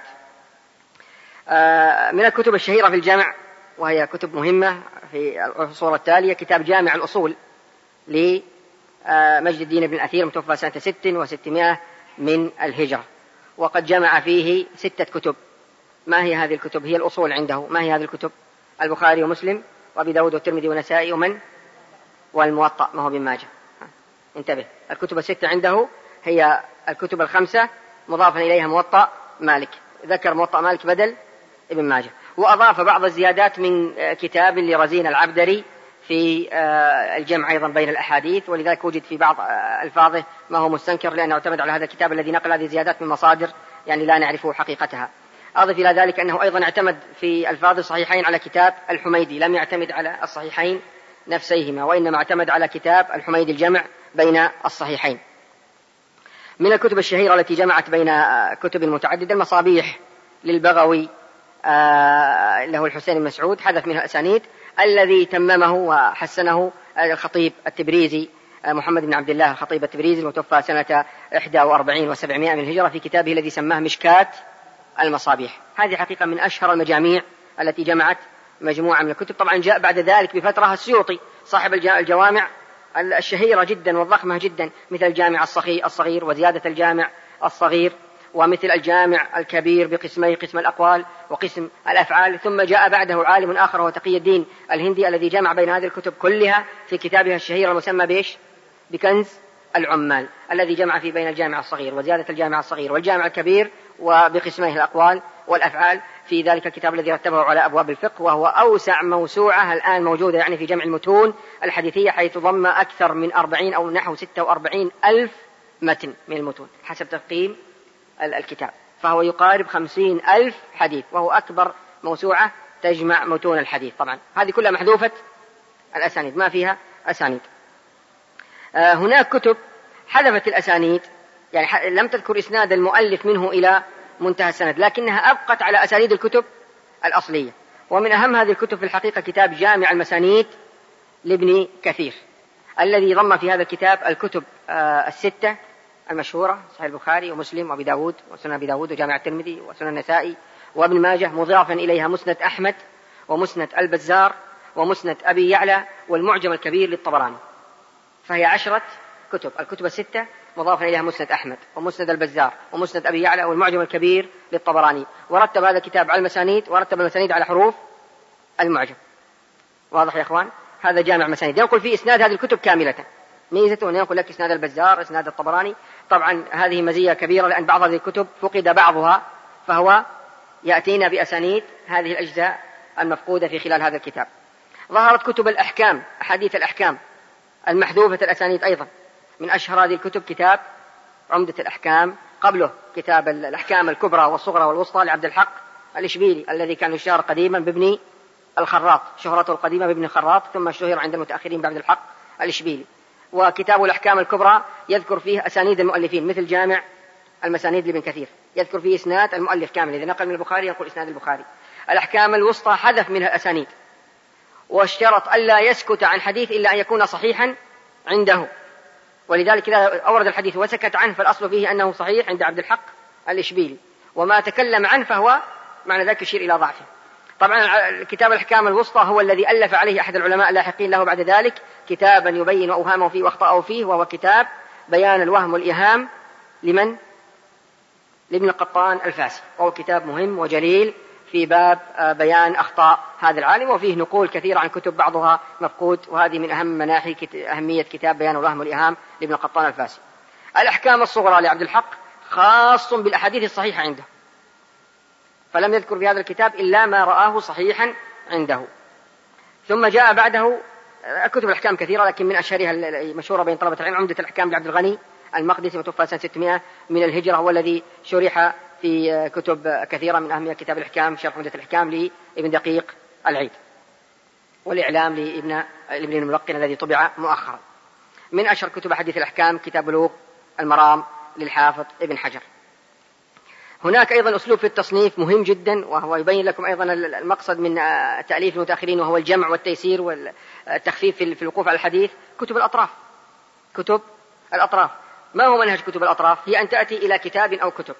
من الكتب الشهيرة في الجمع وهي كتب مهمة في الصورة التالية كتاب جامع الأصول لمجد الدين بن الأثير متوفى سنة 600 من الهجرة، وقد جمع فيه 6 كتب. ما هي هذه الكتب؟ هي الأصول عنده. ما هي هذه الكتب؟ البخاري ومسلم وأبي داود والترمذي والنسائي والموطأ، ما هو بن ماجه. انتبه، الكتب 6 عنده هي الكتب 5 مضافا إليها موطأ مالك، ذكر موطأ مالك بدل ابن ماجه، وأضاف بعض الزيادات من كتاب لرزين العبدري في الجمع أيضا بين الأحاديث، ولذلك وجد في بعض ألفاظه ما هو مستنكر لأنه اعتمد على هذا الكتاب الذي نقل هذه الزيادات من مصادر يعني لا نعرف حقيقتها. أضف إلى ذلك أنه أيضا اعتمد في ألفاظ الصحيحين على كتاب الحميدي، لم يعتمد على الصحيحين نفسيهما، وإنما اعتمد على كتاب الحميدي الجمع بين الصحيحين. من الكتب الشهيرة التي جمعت بين كتب متعددة المصابيح للبغوي له الحسين بن مسعود، حذف منها الأسانيد. الذي تممه وحسنه الخطيب التبريزي محمد بن عبد الله الخطيب التبريزي المتوفى سنة 41 و700 من الهجرة، في كتابه الذي سماه مشكاة المصابيح. هذه حقيقة من أشهر المجاميع التي جمعت مجموعة من الكتب. طبعا جاء بعد ذلك بفترة السيوطي صاحب الجوامع الشهيرة جدا والضخمة جدا، مثل الجامع الصغير وزيادة الجامع الصغير، ومثل الجامع الكبير بقسمي، قسم الأقوال وقسم الأفعال. ثم جاء بعده عالم آخر هو تقي الدين الهندي الذي جمع بين هذه الكتب كلها في كتابها الشهير المسمى بكنز العمال، الذي جمع في بين الجامع الصغير وزيادة الجامع الصغير والجامع الكبير وبقسميه الأقوال والأفعال في ذلك الكتاب الذي رتبه على أبواب الفقه، وهو أوسع موسوعة الآن موجودة يعني في جمع المتون الحديثية، حيث ضم أكثر من 40 أو نحو 46 ألف متن من المتون حسب تقييم الكتاب، فهو يقارب 50 ألف حديث، وهو أكبر موسوعة تجمع متون الحديث. طبعا هذه كلها محذوفة الأسانيد، ما فيها أسانيد. هناك كتب حذفت الأسانيد، يعني لم تذكر إسناد المؤلف منه إلى منتهى السند، لكنها أبقت على أسانيد الكتب الأصلية. ومن أهم هذه الكتب في الحقيقة كتاب جامع المسانيد لابن كثير، الذي ضم في هذا الكتاب الكتب 6 المشهورة، صحيح البخاري ومسلم وأبي داود وسنن أبي داود وجامع الترمذي وسنن النسائي وابن ماجه، مضافا إليها مسند أحمد ومسند البزار ومسند أبي يعلى والمعجم الكبير للطبراني، فهي 10 الكتب الستة مضافا إليها مسند أحمد ومسند البزار ومسند أبي يعلى والمعجم الكبير للطبراني، ورتب هذا الكتاب على المسانيد، ورتب المسانيد على حروف المعجم. واضح يا إخوان؟ هذا جامع مسانيد ينقل فيه إسناد هذه الكتب كاملة. ميزته أن ينقل لك إسناد البزار، إسناد الطبراني. طبعا هذه مزية كبيرة لأن بعض هذه الكتب فقد بعضها، فهو يأتينا بأسانيد هذه الأجزاء المفقودة في خلال هذا الكتاب. ظهرت كتب الأحكام، أحاديث الأحكام المحذوفة الأسانيد أيضا. من أشهر هذه الكتب كتاب عمدة الأحكام، قبله كتاب الأحكام الكبرى والصغرى والوسطى لعبد الحق الإشبيلي الذي كان يشار قديما بابن الخراط، شهرته القديمة بابن الخراط، ثم اشتهر عند المتأخرين بعبد الحق الإشبيلي. وكتاب الأحكام الكبرى يذكر فيه أسانيد المؤلفين مثل جامع المسانيد لابن كثير، يذكر فيه إسناد المؤلف كامل، إذا نقل من البخاري يقول إسناد البخاري. الأحكام الوسطى حذف منها الأسانيد، واشترط ألا يسكت عن حديث إلا أن يكون صحيحا عنده، ولذلك إذا أورد الحديث وسكت عنه فالأصل فيه أنه صحيح عند عبد الحق الإشبيلي، وما تكلم عنه فهو معنى ذلك يشير إلى ضعفه. طبعا كتاب الأحكام الوسطى هو الذي ألف عليه أحد العلماء اللاحقين له بعد ذلك كتابا يبين أوهامه فيه وأخطأه فيه، وهو كتاب بيان الوهم والإيهام لمن؟ لابن القطان الفاسي، وهو كتاب مهم وجليل في باب بيان أخطاء هذا العالم، وفيه نقول كثيرة عن كتب بعضها مفقود، وهذه من أهم مناحي أهمية كتاب بيان الوهم والإيهام لابن القطان الفاسي. الأحكام الصغرى لعبد الحق خاص بالأحاديث الصحيحة عنده، فلم يذكر في هذا الكتاب إلا ما رآه صحيحا عنده. ثم جاء بعده كتب الأحكام كثيرة، لكن من أشهرها المشهورة بين طلبة العلم عمدة الأحكام لعبد الغني المقدسي، متوفى سنة 600 من الهجرة، هو الذي شرح في كتب كثيرة، من أهمها كتاب الأحكام شرح عمدة الأحكام لابن دقيق العيد، والإعلام لابن الملقن الذي طبع مؤخرا. من أشهر كتب حديث الأحكام كتاب بلوغ المرام للحافظ ابن حجر. هناك أيضا أسلوب في التصنيف مهم جدا، وهو يبين لكم أيضا المقصد من تأليف المتأخرين، وهو الجمع والتيسير والتخفيف في الوقوف على الحديث. كتب الأطراف، كتب الأطراف. ما هو منهج كتب الأطراف؟ هي أن تأتي إلى كتاب أو كتب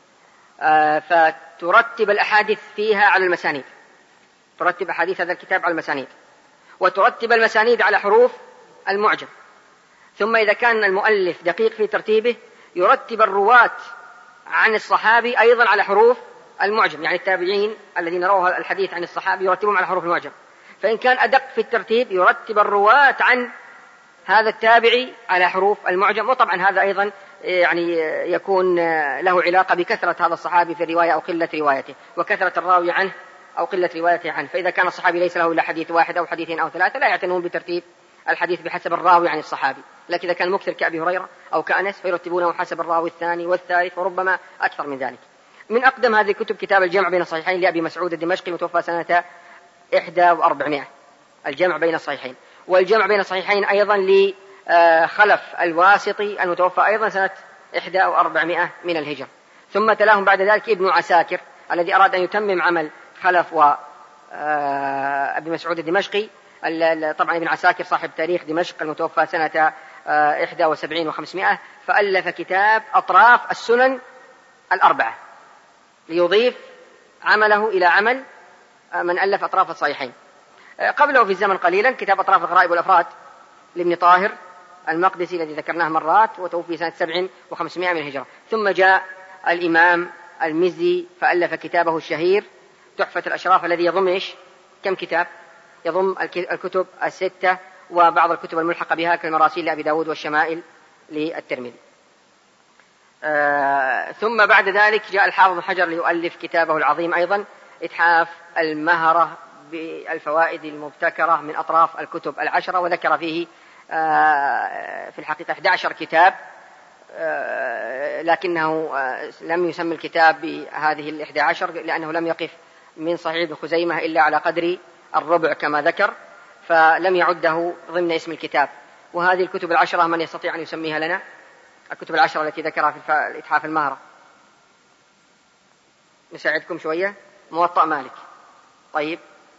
فترتب الأحاديث فيها على المسانيد، ترتب أحاديث هذا الكتاب على المسانيد، وترتب المسانيد على حروف المعجم. ثم إذا كان المؤلف دقيق في ترتيبه يرتب الرواة عن الصحابي أيضا على حروف المعجم، يعني التابعين الذين رووا الحديث عن الصحابي يرتبهم على حروف المعجم. فإن كان أدق في الترتيب يرتب الرواة عن هذا التابعي على حروف المعجم. وطبعا هذا أيضا يعني يكون له علاقة بكثرة هذا الصحابي في الرواية أو قلة روايته، وكثرة الراوي عنه أو قلة روايته عنه. فإذا كان الصحابي ليس له إلا حديث واحد أو حديثين أو ثلاثة لا يعتنون بترتيب الحديث بحسب الراوي عن الصحابي، لكن إذا كان مكثر كأبي هريرة أو كأنس فيرتبونه حسب الراوي الثاني والثالث وربما أكثر من ذلك. من أقدم هذه الكتب كتاب الجمع بين الصحيحين لأبي مسعود الدمشقي، متوفى سنة 1400. الجمع بين الصحيحين. والجمع بين الصحيحين أيضا لخلف الواسطي المتوفى أيضا سنة 1400 من الهجرة. ثم تلاهم بعد ذلك ابن عساكر الذي أراد أن يتمم عمل خلف وأبي مسعود الدمشقي. طبعا ابن عساكر صاحب تاريخ دمشق المتوفى سنة 71 و500، فألف كتاب أطراف السنن الأربعة ليضيف عمله إلى عمل من ألف أطراف الصحيحين. قبله في الزمن قليلا كتاب أطراف الغرائب والأفراد لابن طاهر المقدسي الذي ذكرناه مرات، وتوفي سنة 7 و500 من الهجرة. ثم جاء الإمام المزي فألف كتابه الشهير تحفة الأشراف، الذي يضم إيش؟ كم كتاب؟ يضم الكتب الستة وبعض الكتب الملحقة بها كالمراسيل لأبي داود والشمائل للترمذي. ثم بعد ذلك جاء الحافظ حجر ليؤلف كتابه العظيم أيضا إتحاف المهرة بالفوائد المبتكرة من أطراف الكتب 10، وذكر فيه في الحقيقة 11 كتاب، لكنه لم يسمى الكتاب بهذه 11 لأنه لم يقف من صحيح ابن خزيمة إلا على قدر الربع كما ذكر، فلم يعده ضمن اسم الكتاب. وهذه الكتب 10 من يستطيع أن يسميها لنا؟ الكتب 10 التي ذكرها في الإتحاف المهرة. نساعدكم شوية. موطأ مالك، طيب.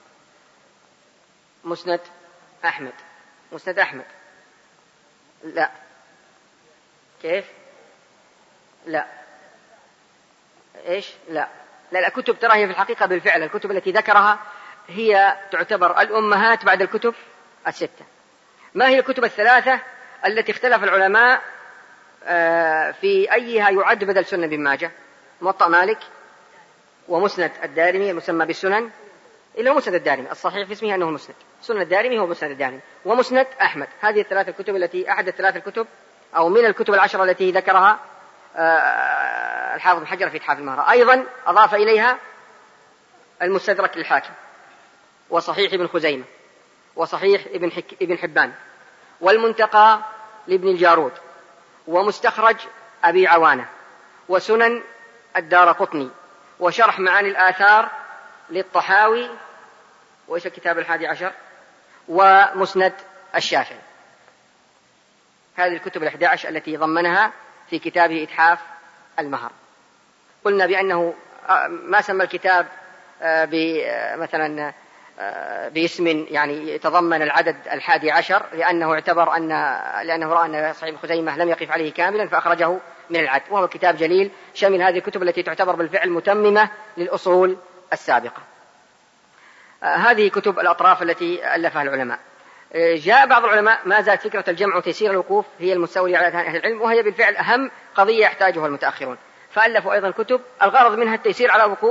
مسند أحمد، مسند أحمد لا، كيف لا، إيش لا لا، الكتب ترى هي في الحقيقة بالفعل الكتب التي ذكرها هي تعتبر الأمهات بعد الكتب الستة. ما هي الكتب الثلاثة التي اختلف العلماء في أيها يعد بدل سنن ابن ماجه: موطأ مالك، ومسند الدارمي المسمى بالسنن، إلا مسند الدارمي الصحيح في اسمه أنه مسند، سنن الدارمي هو مسند الدارمي، ومسند أحمد. هذه الثلاث الكتب التي أحد الثلاث الكتب أو من الكتب العشرة التي ذكرها الحافظ بن حجر في إتحاف المهرة. أيضا أضاف إليها المستدرك للحاكم، وصحيح ابن خزيمة، وصحيح ابن حبان، والمنتقى لابن الجارود، ومستخرج أبي عوانة، وسنن الدارقطني، وشرح معاني الآثار للطحاوي، وإيش الكتاب 11، ومسند الشافعي. هذه الكتب 11 التي ضمنها في كتابه إتحاف المهر. قلنا بأنه ما سمى الكتاب مثلا باسم يعني يتضمن العدد 11 لأنه اعتبر لأنه رأى أن صحيح خزيمة لم يقف عليه كاملا فأخرجه من العد، وهو كتاب جليل شمل هذه الكتب التي تعتبر بالفعل متممة للأصول السابقة. هذه كتب الأطراف التي ألفها العلماء. جاء بعض العلماء: ما زالت فكرة الجمع وتيسير الوقوف هي المستولية على أذهان أهل العلم، وهي بالفعل أهم قضية يحتاجها المتأخرون، فألفوا أيضا كتب الغرض منها التيسير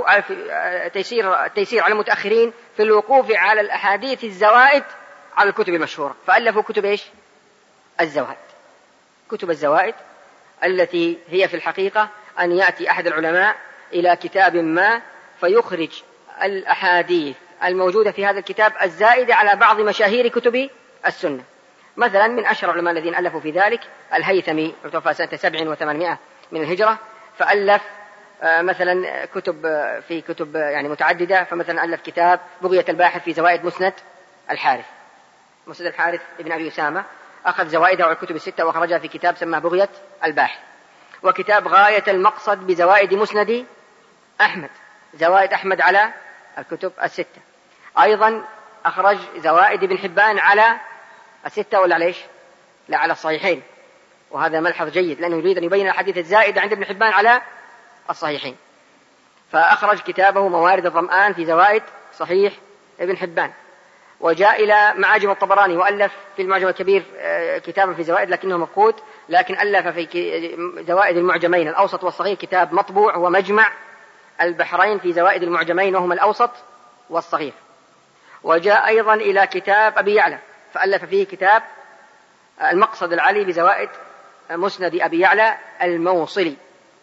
على المتأخرين في الوقوف على الأحاديث الزوائد على الكتب المشهورة، فألفوا كتب إيش؟ الزوائد. كتب الزوائد التي هي في الحقيقة أن يأتي أحد العلماء إلى كتاب ما فيخرج الأحاديث الموجودة في هذا الكتاب الزائدة على بعض مشاهير كتب السنة. مثلا من أشهر العلماء الذين ألفوا في ذلك الهيثمي، توفى سنة 7 و800 من الهجرة، فألف مثلا كتب يعني متعددة. فمثلا ألف كتاب بغية الباحث في زوائد مسند الحارث. مسند الحارث ابن أبي أسامة أخذ زوائده على الكتب الستة وأخرجها في كتاب سماه بغية الباحث. وكتاب غاية المقصد بزوائد مسند أحمد، زوائد أحمد على الكتب الستة. أيضا أخرج زوائد ابن حبان على الستة ولا على إيش؟ لا، على الصحيحين، وهذا ملحظ جيد لأنه يريد أن يبين الحديث الزائد عند ابن حبان على الصحيحين. فأخرج كتابه موارد الظمآن في زوائد صحيح ابن حبان. وجاء إلى معاجم الطبراني وألف في المعجم الكبير كتابا في زوائد لكنه مفقود، لكن ألف في زوائد المعجمين الأوسط والصغير كتاب مطبوع هو مجمع البحرين في زوائد المعجمين وهما الأوسط والصغير. وجاء أيضا إلى كتاب أبي يعلى فألف فيه كتاب المقصد العلي بزوائد مسند أبي يعلى الموصلي.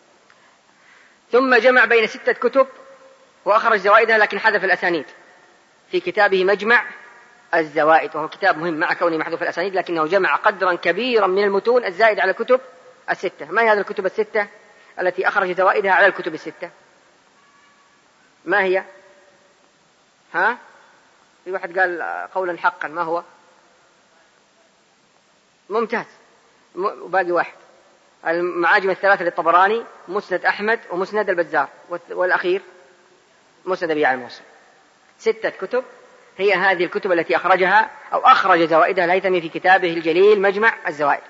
ثم جمع بين 6 كتب وأخرج زوائدها لكن حذف الأسانيد في كتابه مجمع الزوائد، وهو كتاب مهم مع كونه محذوف الأسانيد، لكنه جمع قدرا كبيرا من المتون الزائد على الكتب الستة. ما هي هذه الكتب الستة التي أخرج زوائدها على الكتب الستة؟ ما هي؟ في واحد قال قولا حقا، ما هو؟ ممتاز. وباقي واحد: المعاجم الثلاثة للطبراني، مسند أحمد، ومسند البزار، والأخير مسند أبي يعلى الموصلي. 6 كتب هي هذه الكتب التي أخرجها أو أخرج زوائدها الهيثمي في كتابه الجليل مجمع الزوائد.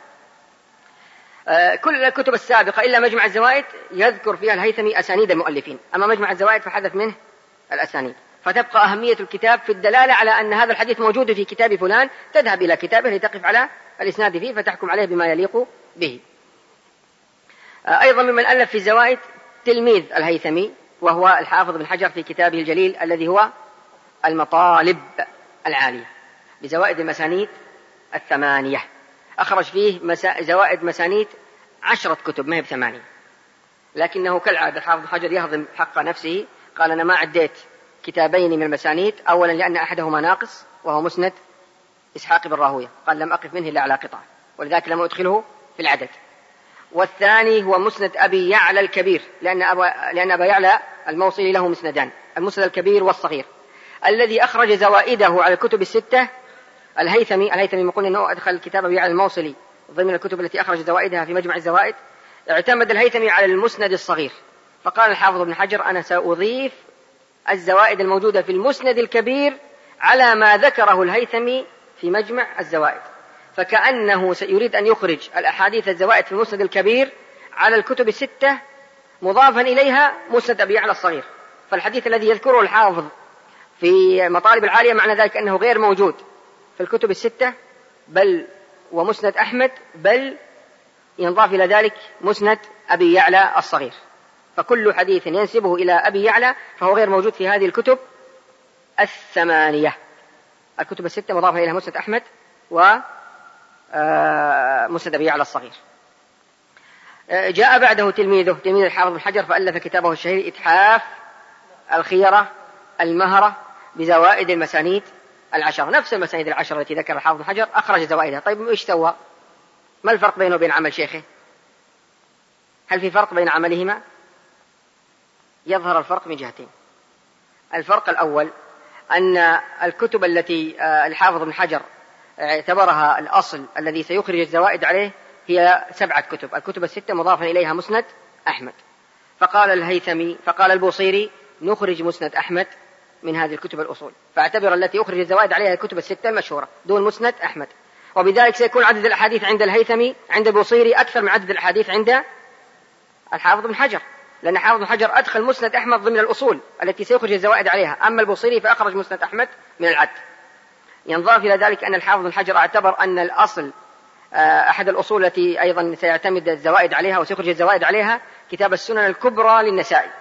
كل الكتب السابقة إلا مجمع الزوائد يذكر فيها الهيثمي أسانيد المؤلفين، أما مجمع الزوائد فحدث منه الأسانيد. فتبقى أهمية الكتاب في الدلالة على أن هذا الحديث موجود في كتاب فلان، تذهب إلى كتابه لتقف على الإسناد فيه فتحكم عليه بما يليق به. أيضا ممن ألف في الزوائد تلميذ الهيثمي وهو الحافظ بن حجر في كتابه الجليل الذي هو المطالب العالية بزوائد المسانيد 8. أخرج فيه زوائد مسانيد 10 كتب ما هي ب8، لكنه كالعادة الحافظ بن حجر يهضم حق نفسه، قال أنا ما عديت كتابين من المسانيد، أولا لأن أحدهما ناقص وهو مسند إسحاق بن راهويه، قال لم أقف منه إلا على قطعة ولذلك لم أدخله في العدد. والثاني هو مسند أبي يعلى الكبير، لأن أبا يعلى الموصلي له مسندان، المسند الكبير والصغير، الذي أخرج زوائده على الكتب الستة. الهيثمي قلنا أنه أدخل الكتاب أبي يعلى الموصلي ضمن الكتب التي أخرج زوائدها في مجمع الزوائد. اعتمد الهيثمي على المسند الصغير، فقال الحافظ بن حجر أنا سأضيف الزوائد الموجودة في المسند الكبير على ما ذكره الهيثمي في مجمع الزوائد، فكأنه يريد أن يخرج الأحاديث الزوائد في المسند الكبير على الكتب الستة مضافا إليها مسند أبي يعلى الصغير. فالحديث الذي يذكره الحافظ في مطالب العالية معنى ذلك أنه غير موجود في الكتب الستة، بل ومسند أحمد، بل ينضاف إلى ذلك مسند أبي يعلى الصغير. فكل حديث ينسبه إلى أبي يعلى فهو غير موجود في هذه الكتب الثمانية. الكتب الستة مضافة إليها مسند أحمد ومسند أبي يعلى الصغير. جاء بعده تلميذ الحافظ بن حجر فألف كتابه الشهير إتحاف الخيرة المهرة بزوائد المسانيد العشر، نفس المسانيد العشر التي ذكر الحافظ بن حجر أخرج زوائدها. طيب إيش سوى؟ ما الفرق بينه وبين عمل شيخه؟ هل في فرق بين عملهما؟ يظهر الفرق من جهتين. الفرق الأول أن الكتب التي الحافظ بن حجر اعتبرها الأصل الذي سيخرج الزوائد عليه هي 7 كتب، الكتب الستة مضافا إليها مسند أحمد. فقال الهيثمي فقال البوصيري نخرج مسند أحمد من هذه الكتب الأصول، فاعتبر التي أخرج الزوائد عليها الكتب الستة المشهورة دون مسند أحمد، وبذلك سيكون عدد الأحاديث عند الهيثمي عند البوصيري أكثر من عدد الأحاديث عند الحافظ بن حجر، لأن حافظ بن حجر أدخل مسند أحمد ضمن الأصول التي سيخرج الزوائد عليها، أما البوصيري فأخرج مسند أحمد من العد. ينضاف إلى ذلك أن الحافظ بن حجر اعتبر أن الأصل أحد الأصول التي أيضا سيعتمد الزوائد عليها وسيخرج الزوائد عليها كتاب السنن الكبرى للنسائي.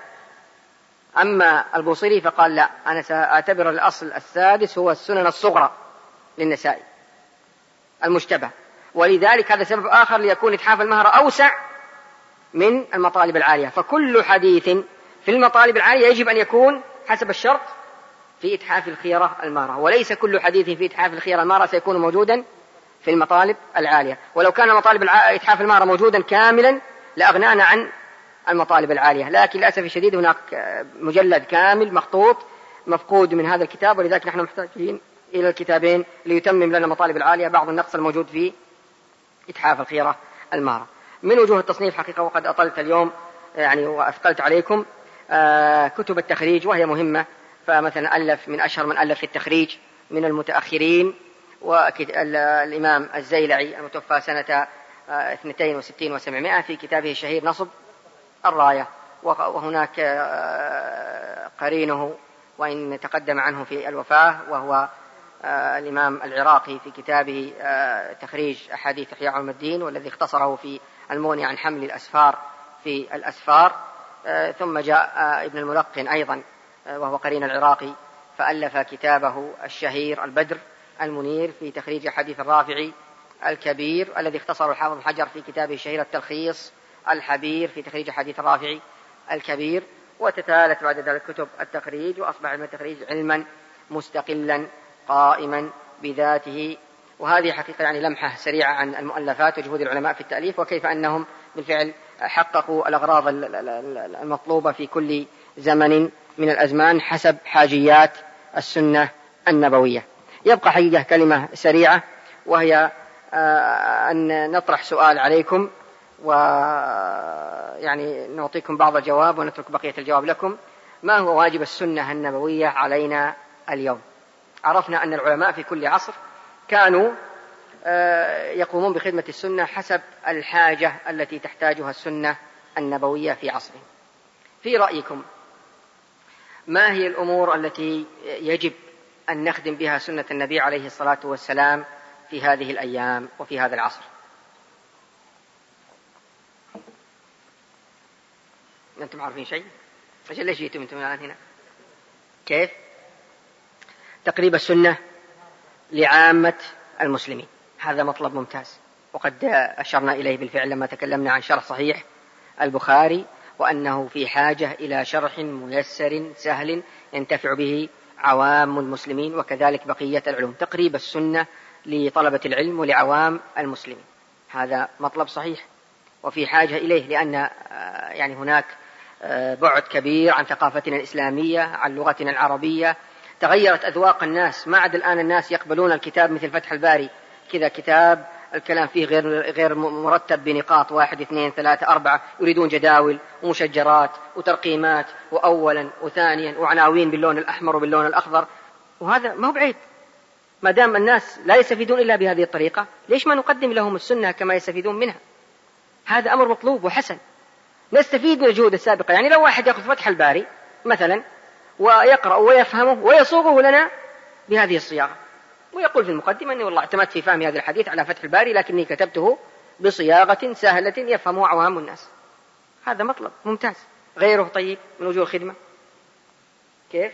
أما البوصيري فقال لا، أنا سأعتبر الأصل السادس هو السنن الصغرى للنسائي المشتبه، ولذلك هذا سبب آخر ليكون إتحاف المهرة أوسع من المطالب العالية. فكل حديث في المطالب العالية يجب أن يكون حسب الشرط في إتحاف الخيرة المهرة، وليس كل حديث في إتحاف الخيرة المهرة سيكون موجودا في المطالب العالية. ولو كان مطالب إتحاف المهرة موجودا كاملا لأغنانا عن المطالب العالية، لكن للأسف الشديد هناك مجلد كامل مخطوط مفقود من هذا الكتاب، ولذلك نحن محتاجين إلى الكتابين ليتمم لنا المطالب العالية بعض النقص الموجود في إتحاف الخيرة المهرة. من وجوه التصنيف حقيقة وقد أطلت اليوم يعني وأثقلت عليكم كتب التخريج وهي مهمة. فمثلا ألف من أشهر من ألف في التخريج من المتأخرين والإمام الزيلعي المتوفى سنة 62 و700 في كتابه الشهير نصب الراية، وهناك قرينه وإن تقدم عنه في الوفاة وهو الإمام العراقي في كتابه تخريج أحاديث إحياء علوم الدين، والذي اختصره في المغني عن حمل الأسفار في الأسفار. ثم جاء ابن الملقن أيضا وهو قرين العراقي فألف كتابه الشهير البدر المنير في تخريج أحاديث الرافعي الكبير، الذي اختصره الحافظ بن حجر في كتابه الشهير التلخيص الحبير في تخريج أحاديث الرافعي الكبير. وتتالت بعد ذلك كتب التخريج، وأصبح علم التخريج علما مستقلا قائما بذاته. وهذه حقيقة يعني لمحة سريعة عن المؤلفات وجهود العلماء في التأليف، وكيف أنهم بالفعل حققوا الأغراض المطلوبة في كل زمن من الأزمان حسب حاجيات السنة النبوية. يبقى حقيقة كلمة سريعة وهي أن نطرح سؤال عليكم ويعني نعطيكم بعض الجواب ونترك بقية الجواب لكم. ما هو واجب السنة النبوية علينا اليوم؟ عرفنا أن العلماء في كل عصر كانوا يقومون بخدمة السنة حسب الحاجة التي تحتاجها السنة النبوية في عصرهم. في رأيكم ما هي الأمور التي يجب أن نخدم بها سنة النبي عليه الصلاة والسلام في هذه الأيام وفي هذا العصر؟ أنتم عارفين شيء؟ أجل ليش جئتم أنتم الآن هنا؟ كيف؟ تقريب السنة لعامة المسلمين، هذا مطلب ممتاز، وقد أشرنا إليه بالفعل لما تكلمنا عن شرح صحيح البخاري، وأنه في حاجة إلى شرح ميسر سهل ينتفع به عوام المسلمين وكذلك بقية العلوم. تقريب السنة لطلبة العلم ولعوام المسلمين هذا مطلب صحيح وفي حاجة إليه، لأن يعني هناك بعد كبير عن ثقافتنا الإسلامية، عن لغتنا العربية، تغيرت أذواق الناس. ما عاد الآن الناس يقبلون الكتاب مثل فتح الباري كذا كتاب الكلام فيه غير مرتب بنقاط 1 2 3 4، يريدون جداول ومشجرات وترقيمات وأولا وثانيا وعناوين باللون الأحمر وباللون الأخضر، وهذا ما هو بعيد. ما دام الناس لا يستفيدون إلا بهذه الطريقة، ليش ما نقدم لهم السنة كما يستفيدون منها؟ هذا أمر مطلوب وحسن، نستفيد من الجهود السابقة. يعني لو واحد يأخذ فتح الباري مثلا ويقرأ ويفهمه ويصوغه لنا بهذه الصياغة، ويقول في المقدمة أني والله اعتمدت في فهم هذا الحديث على فتح الباري، لكني كتبته بصياغة سهلة يفهمها عوام الناس. هذا مطلب ممتاز. غيره طيب من وجوه الخدمة كيف؟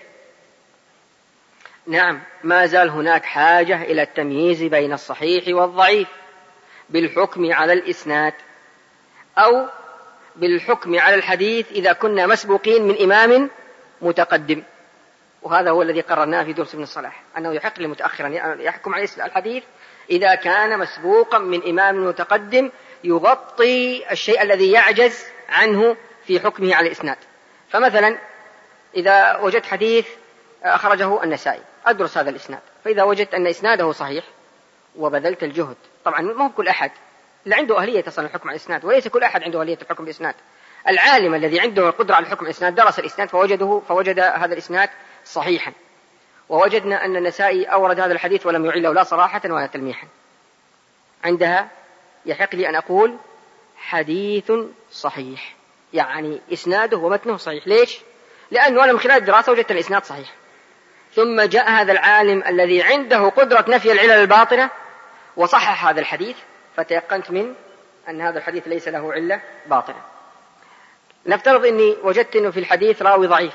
نعم، ما زال هناك حاجة إلى التمييز بين الصحيح والضعيف بالحكم على الإسناد، أو بالحكم على الحديث إذا كنا مسبوقين من إمام متقدم. وهذا هو الذي قررناه في درس ابن الصلاح، أنه يحق لمتأخرا يحكم على الحديث إذا كان مسبوقا من إمام متقدم يغطي الشيء الذي يعجز عنه في حكمه على الإسناد. فمثلا إذا وجدت حديث أخرجه النسائي، أدرس هذا الإسناد، فإذا وجدت أن إسناده صحيح وبذلت الجهد، طبعا ما هو كل أحد اللي عنده أهلية تصل الحكم على الإسناد، وليس كل أحد عنده أهلية الحكم بالإسناد. العالم الذي عنده القدرة على الحكم الإسناد درس الإسناد فوجد هذا الإسناد صحيحا، ووجدنا أن النسائي أورد هذا الحديث ولم يعله لا صراحة ولا تلميحا، عندها يحق لي أن أقول حديث صحيح، يعني إسناده ومتنه صحيح. ليش؟ لأنه أنا من خلال الدراسة وجدت الإسناد صحيح، ثم جاء هذا العالم الذي عنده قدرة نفي العلل الباطنة وصحح هذا الحديث، فتيقنت من أن هذا الحديث ليس له علة باطنة. نفترض أني وجدت أنه في الحديث راوي ضعيف،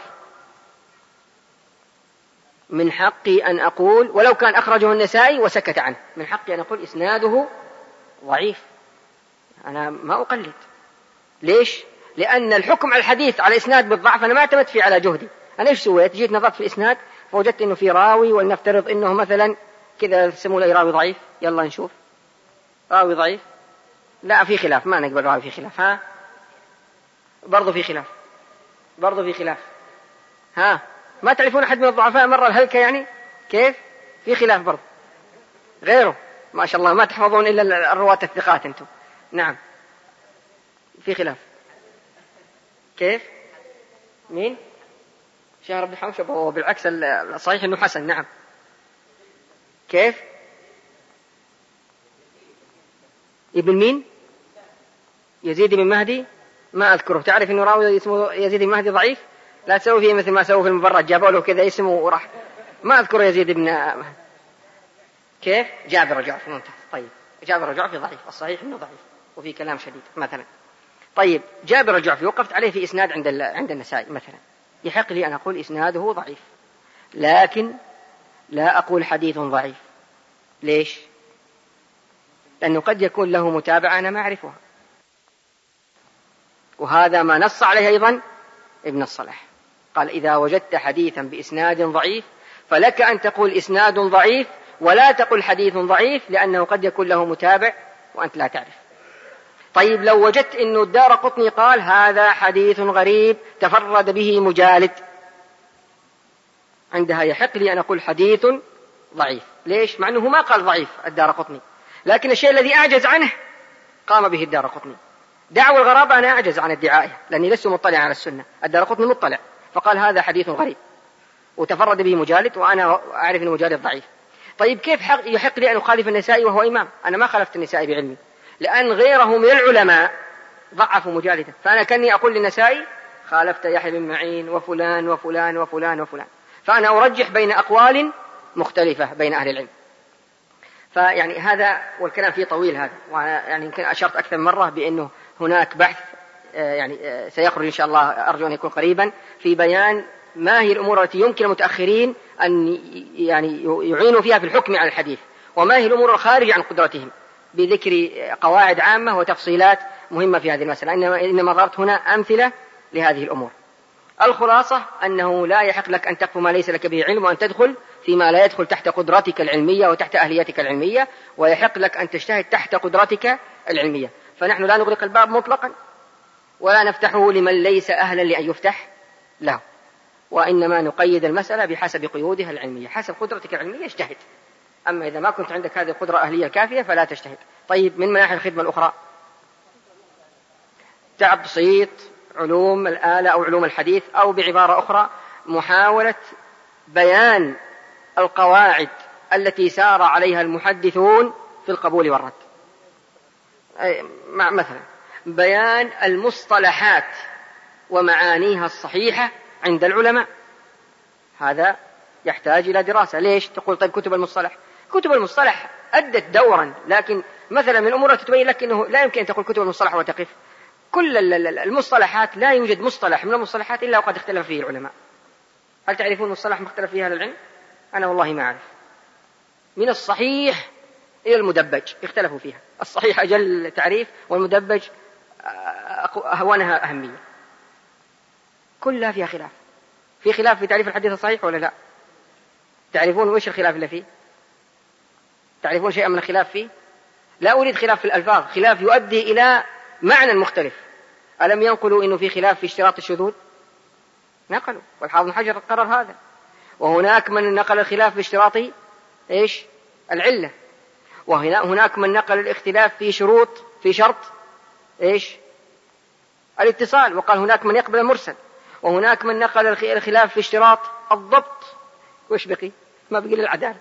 من حقي أن أقول ولو كان أخرجه النسائي وسكت عنه، من حقي أن أقول إسناده ضعيف، أنا ما أقلد. ليش؟ لأن الحكم على الحديث على إسناد بالضعف أنا ما اعتمدت فيه على جهدي. أنا إيش سويت؟ جيت نظرت في الإسناد فوجدت أنه في راوي، ولنفترض أنه مثلا كذا يسموه لي راوي ضعيف، يلا نشوف راوي ضعيف، لا في خلاف، ما نقبل راوي في خلاف، ها برضو في خلاف، برضو في خلاف، ها ما تعرفون أحد من الضعفاء مرة الهلكة يعني كيف؟ في خلاف برضو. غيره ما شاء الله ما تحفظون إلا الرواة الثقات أنتم. نعم في خلاف. كيف؟ مين؟ شهر بن حوشب، وبالعكس الصحيح أنه حسن. نعم كيف؟ ابن مين؟ يزيد بن مهدي، ما أذكره. تعرف أنه راوي اسمه يزيد بن مهدي ضعيف؟ لا تسوي فيه مثل ما سووا في المبرد، جابوا له كذا اسمه وراح. ما أذكر يزيد بن كيف؟ جابر الجعفي. ممتاز. طيب جابر الجعفي ضعيف، الصحيح أنه ضعيف وفي كلام شديد مثلا. طيب جابر الجعفي وقفت عليه في إسناد عند النسائي مثلا، يحق لي أن أقول إسناده ضعيف، لكن لا أقول حديث ضعيف. ليش؟ لأنه قد يكون له متابعة أنا ما أعرفها، وهذا ما نص عليه أيضا ابن الصلاح، قال إذا وجدت حديثا بإسناد ضعيف فلك أن تقول إسناد ضعيف ولا تقول حديث ضعيف، لأنه قد يكون له متابع وأنت لا تعرف. طيب لو وجدت أنه الدارقطني قال هذا حديث غريب تفرد به مجالد، عندها يحق لي أن أقول حديث ضعيف. ليش؟ مع أنه ما قال ضعيف الدارقطني، لكن الشيء الذي أعجز عنه قام به الدارقطني. دعوى الغرابة أنا أعجز عن ادعائها لأني لست مطلع على السنة، الدارقطني مطلع، فقال هذا حديث غريب وتفرد به مجالد وأنا أعرف أن مجالد ضعيف. طيب كيف يحق لي أن أخالف النسائي وهو إمام؟ أنا ما خالفت النسائي بعلمي، لأن غيره من العلماء ضعفوا مجالدا، فأنا كأني أقول للنسائي خالفت يحيى بن معين وفلان وفلان وفلان وفلان، فأنا أرجح بين أقوال مختلفة بين أهل العلم. فيعني هذا والكلام فيه طويل هذا، ويعني يمكن أشرت أكثر من مرة بأنه هناك بحث يعني سيخرج إن شاء الله، أرجو أن يكون قريبا، في بيان ما هي الأمور التي يمكن المتأخرين أن يعني يعينوا فيها في الحكم على الحديث، وما هي الأمور الخارجة عن قدرتهم، بذكر قواعد عامة وتفصيلات مهمة في هذه المسألة. إنما ضربت هنا أمثلة لهذه الأمور. الخلاصة أنه لا يحق لك أن تقف ما ليس لك به علم، وأن تدخل فيما لا يدخل تحت قدرتك العلمية وتحت أهليتك العلمية، ويحق لك أن تجتهد تحت قدرتك العلمية. فنحن لا نغلق الباب مطلقا ولا نفتحه لمن ليس أهلا لأن يفتح له، وإنما نقيد المسألة بحسب قيودها العلمية، حسب قدرتك العلمية اجتهد. أما إذا ما كنت عندك هذه القدرة أهلية كافية فلا تجتهد. طيب من مناحي الخدمة الأخرى، تبسيط علوم الآلة أو علوم الحديث، أو بعبارة أخرى محاولة بيان القواعد التي سار عليها المحدثون في القبول والرد، مثلا بيان المصطلحات ومعانيها الصحيحة عند العلماء، هذا يحتاج إلى دراسة. ليش؟ تقول طيب كتب المصطلح، كتب المصطلح أدت دورا، لكن مثلا من الأمور التي تبين لك أنه لا يمكن أن تقول كتب المصطلح وتقف. كل المصطلحات لا يوجد مصطلح من المصطلحات إلا وقد اختلف فيه العلماء. هل تعرفون مصطلح مختلف فيه أهل العلم؟ أنا والله ما أعرف. من الصحيح إلى المدبج اختلفوا فيها، الصحيح أجل تعريف والمدبج أهونها أهمية، كلها فيها خلاف. في خلاف في تعريف الحديث الصحيح ولا لا؟ تعرفون وإيش الخلاف اللي فيه؟ تعرفون شيئا من الخلاف فيه؟ لا أريد خلاف في الألفاظ، خلاف يؤدي إلى معنى مختلف. ألم ينقلوا إنه في خلاف في اشتراط الشذوذ؟ نقلوا، والحافظ بن حجر قرر هذا. وهناك من نقل الخلاف في اشتراط إيش؟ العلة. وهناك من نقل الاختلاف في شرط إيش؟ الاتصال، وقال هناك من يقبل المرسل. وهناك من نقل الخلاف في اشتراط الضبط. وإيش بقي؟ ما بقي للعدالة.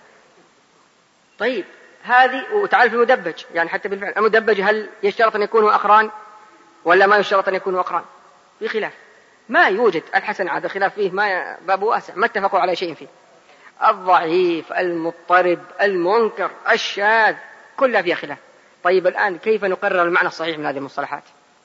طيب هذه، وتعال في المدبج، يعني حتى بالفعل المدبج هل يشترط أن يكونوا أقران ولا ما يشترط أن يكونوا أقران؟ في خلاف، ما يوجد الحسن عاد خلاف فيه، ما باب واسع، ما اتفقوا على شيء فيه. الضعيف، المضطرب، المنكر، الشاذ، كلها فيها خلاف. طيب الآن كيف نقرر المعنى الصحيح من هذه المصطلحات؟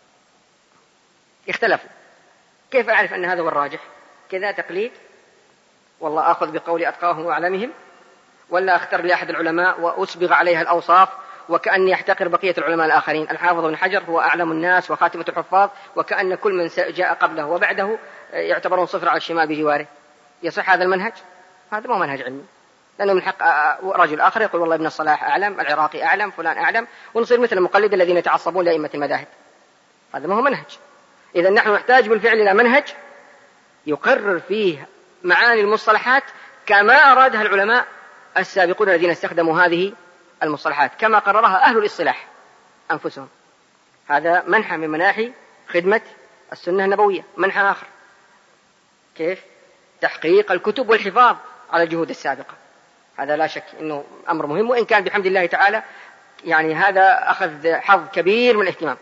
اختلفوا. كيف أعرف أن هذا هو الراجح؟ كذا تقليد، والله أخذ بقول أتقاهم وأعلمهم، ولا أختار لأحد العلماء وأسبغ عليها الأوصاف وكأني أحتقر بقية العلماء الآخرين؟ الحافظ بن حجر هو أعلم الناس وخاتمة الحفاظ، وكأن كل من جاء قبله وبعده يعتبرون صفر على الشمال بجواره. يصح هذا المنهج؟ هذا ما منهج علمي، لأنه من حق رجل آخر يقول والله ابن الصلاح أعلم، العراقي أعلم، فلان أعلم، ونصير مثل المقلد الذين يتعصبون لأئمة المذاهب. هذا ما هو منهج. إذا نحن نحتاج بالفعل إلى منهج يقرر فيه معاني المصطلحات كما أرادها العلماء السابقون الذين استخدموا هذه المصطلحات، كما قررها أهل الاصطلاح أنفسهم. هذا منحى من مناحي خدمة السنة النبوية. منحى آخر كيف؟ تحقيق الكتب والحفاظ على الجهود السابقة. هذا لا شك أنه أمر مهم، وإن كان بحمد الله تعالى يعني هذا أخذ حظ كبير من الاهتمام،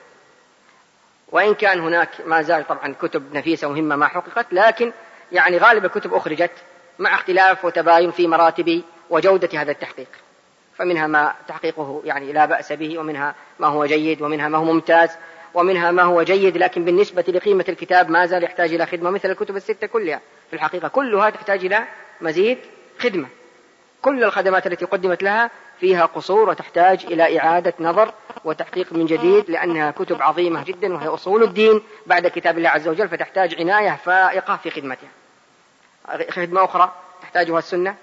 وإن كان هناك ما زال طبعا كتب نفيسة ومهمة ما حققت، لكن يعني غالب الكتب أخرجت مع اختلاف وتباين في مراتب وجودة هذا التحقيق. فمنها ما تحقيقه يعني لا بأس به، ومنها ما هو جيد، ومنها ما هو ممتاز، ومنها ما هو جيد لكن بالنسبة لقيمة الكتاب ما زال يحتاج إلى خدمة، مثل الكتب الستة كلها في الحقيقة كلها تحتاج إلى مزيد خدمة. كل الخدمات التي قدمت لها فيها قصور وتحتاج إلى إعادة نظر وتحقيق من جديد، لأنها كتب عظيمة جدا وهي أصول الدين بعد كتاب الله عز وجل، فتحتاج عناية فائقة في خدمتها. خدمة أخرى تحتاجها السنة،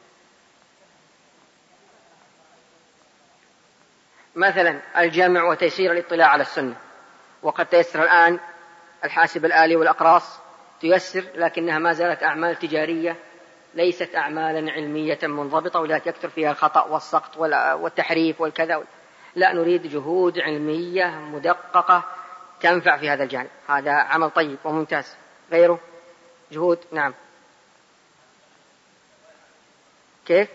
مثلا الجمع وتيسير الاطلاع على السنة، وقد تيسر الآن الحاسب الآلي والأقراص تيسر، لكنها ما زالت أعمال تجارية ليست أعمالا علمية منضبطة، ولذلك يكثر فيها الخطأ والسقط والتحريف والكذا. لا، نريد جهود علمية مدققة تنفع في هذا الجانب. هذا عمل طيب وممتاز. غيره جهود، نعم. كيف؟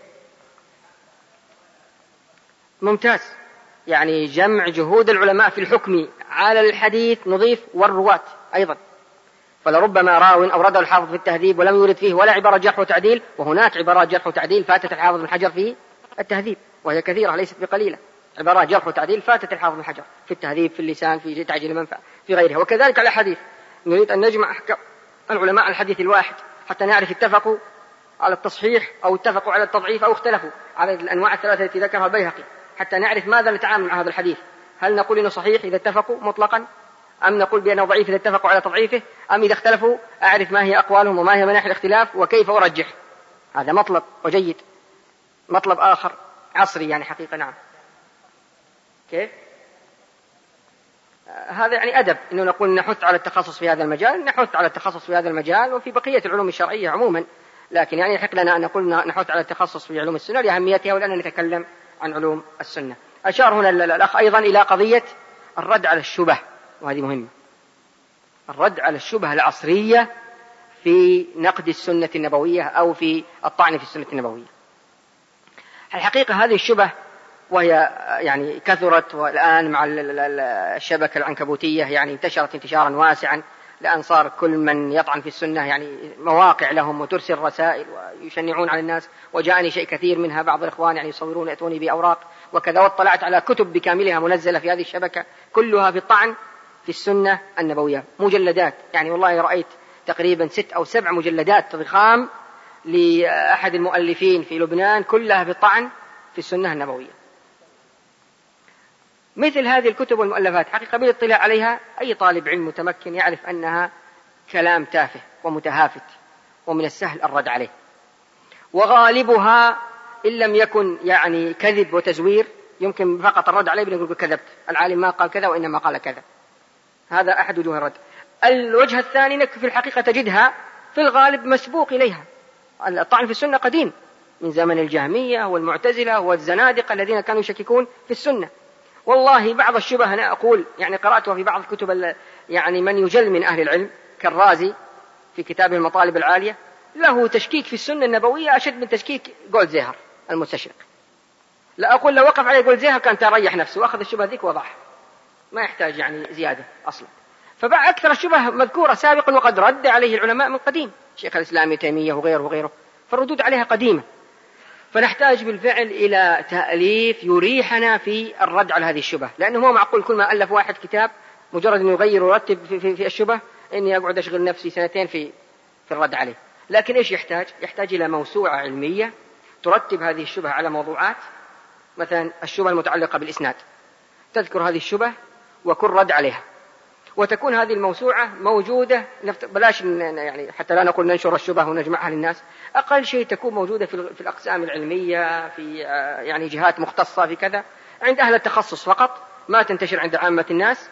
ممتاز، يعني جمع جهود العلماء في الحكم على الحديث نضيف والرواة أيضا. فلربما راو أورده الحافظ في التهذيب ولم يورد فيه ولا عبارة جرح وتعديل، وهناك عبارات جرح وتعديل فاتت الحافظ بن حجر في التهذيب، وهي كثيرة ليست بقليلة. عبارات جرح وتعديل فاتت الحافظ بن حجر في التهذيب، في اللسان، في تعجيل المنفعة، في غيرها. وكذلك على الحديث نريد أن نجمع أحكام العلماء على الحديث الواحد حتى نعرف اتفقوا على التصحيح أو اتفقوا على التضعيف أو اختلفوا على الأنواع الثلاثة التي ذكرها البيهقي، حتى نعرف ماذا نتعامل مع هذا الحديث. هل نقول إنه صحيح إذا اتفقوا مطلقا، أم نقول بأنه ضعيف إذا اتفقوا على تضعيفه، أم إذا اختلفوا أعرف ما هي أقوالهم وما هي مناحي الاختلاف وكيف أرجح. هذا مطلب وجيد. مطلب آخر عصري يعني حقيقة، نعم. كيف؟ هذا يعني أدب إنه نقول نحث على التخصص في هذا المجال، نحث على التخصص في هذا المجال وفي بقية العلوم الشرعية عموما، لكن يعني يحق لنا أن نقول نحث على التخصص في علوم السنة لأهميتها ولأننا نتكلم عن علوم السنة. أشار هنا الأخ أيضا إلى قضية الرد على الشبه، وهذه مهمة. الرد على الشبه العصرية في نقد السنة النبوية أو في الطعن في السنة النبوية. الحقيقة هذه الشبه وهي يعني كثرت، والآن مع الشبكة العنكبوتية يعني انتشرت انتشارا واسعا، لأن صار كل من يطعن في السنة يعني مواقع لهم وترسل رسائل ويشنعون على الناس. وجاءني شيء كثير منها، بعض الإخوان يعني يصورون يأتوني بأوراق وكذا، واطلعت على كتب بكاملها منزلة في هذه الشبكة كلها في الطعن في السنة النبوية، مجلدات يعني والله رأيت تقريبا 6 أو 7 مجلدات ضخام لأحد المؤلفين في لبنان كلها في الطعن في السنة النبوية. مثل هذه الكتب والمؤلفات حقيقة بالاطلاع عليها أي طالب علم متمكن يعرف أنها كلام تافه ومتهافت ومن السهل الرد عليه، وغالبها إن لم يكن يعني كذب وتزوير يمكن فقط الرد عليه بنقول كذبت، العالم ما قال كذا وإنما قال كذا. هذا أحد وجوه الرد. الوجه الثاني أنك في الحقيقة تجدها في الغالب مسبوق إليها. الطعن في السنة قديم من زمن الجهمية والمعتزلة والزنادقة الذين كانوا يشككون في السنة. والله بعض الشبه أنا أقول يعني قرأتها في بعض الكتب يعني من يجل من أهل العلم كالرازي في كتابه المطالب العالية له تشكيك في السنة النبوية أشد من تشكيك جولدزيهر المستشرق. لا أقول لو وقف عليه جولدزيهر كان تريح نفسه وأخذ الشبه ذيك وضعها، ما يحتاج يعني زيادة أصلا. فأكثر الشبه مذكورة سابقا وقد رد عليه العلماء من قديم، شيخ الإسلام ابن تيمية وغيره، فالردود عليها قديمة. فنحتاج بالفعل إلى تأليف يريحنا في الرد على هذه الشبه، لأنه مو معقول كل ما ألف واحد كتاب مجرد أن يغير ويرتب في الشبه إني أقعد أشغل نفسي 2 في الرد عليه. لكن إيش يحتاج إلى موسوعة علمية ترتب هذه الشبه على موضوعات، مثلا الشبه المتعلقة بالإسناد تذكر هذه الشبه وكل رد عليها، وتكون هذه الموسوعة موجودة بلاش يعني حتى لا نقول ننشر الشبه ونجمعها للناس، أقل شيء تكون موجودة في الأقسام العلمية في يعني جهات مختصة في كذا عند أهل التخصص فقط، ما تنتشر عند عامة الناس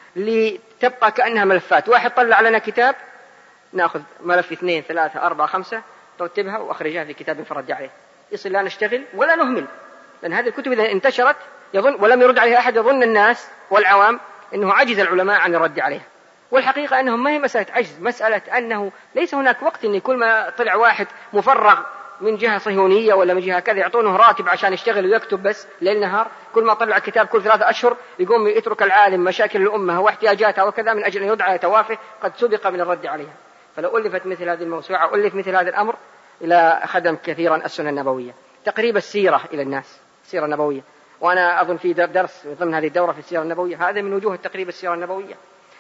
لتبقى كأنها ملفات. واحد طلع لنا كتاب نأخذ ملف 2 3 4 5 ترتبها وأخرجها في كتاب فرد عليه، يصل لا نشتغل ولا نهمل، لأن هذه الكتب إذا انتشرت يظن ولم يرد عليها أحد يظن الناس والعوام أنه عجز العلماء عن الرد عليها. والحقيقة أنهم ما هي مسألة عجز، مسألة أنه ليس هناك وقت أن كل ما طلع واحد مفرغ من جهة صهيونية ولا من جهة كذا يعطونه راتب عشان يشتغل ويكتب بس ليل نهار، كل ما طلع كتاب كل 3 أشهر يقوم يترك العالم مشاكل الأمة واحتياجاتها وكذا من أجل أن يدعى توافه قد سبق من الرد عليها. فلو ألفت مثل هذه الموسوعة ألف مثل هذا الأمر إلى خدم كثيرا السنة النبوية، تقريب السيرة إلى الناس، السيرة النبوية. وأنا أظن في درس ضمن هذه الدورة في السيرة النبوية، هذا من وجوه التقريب السيرة النبوية،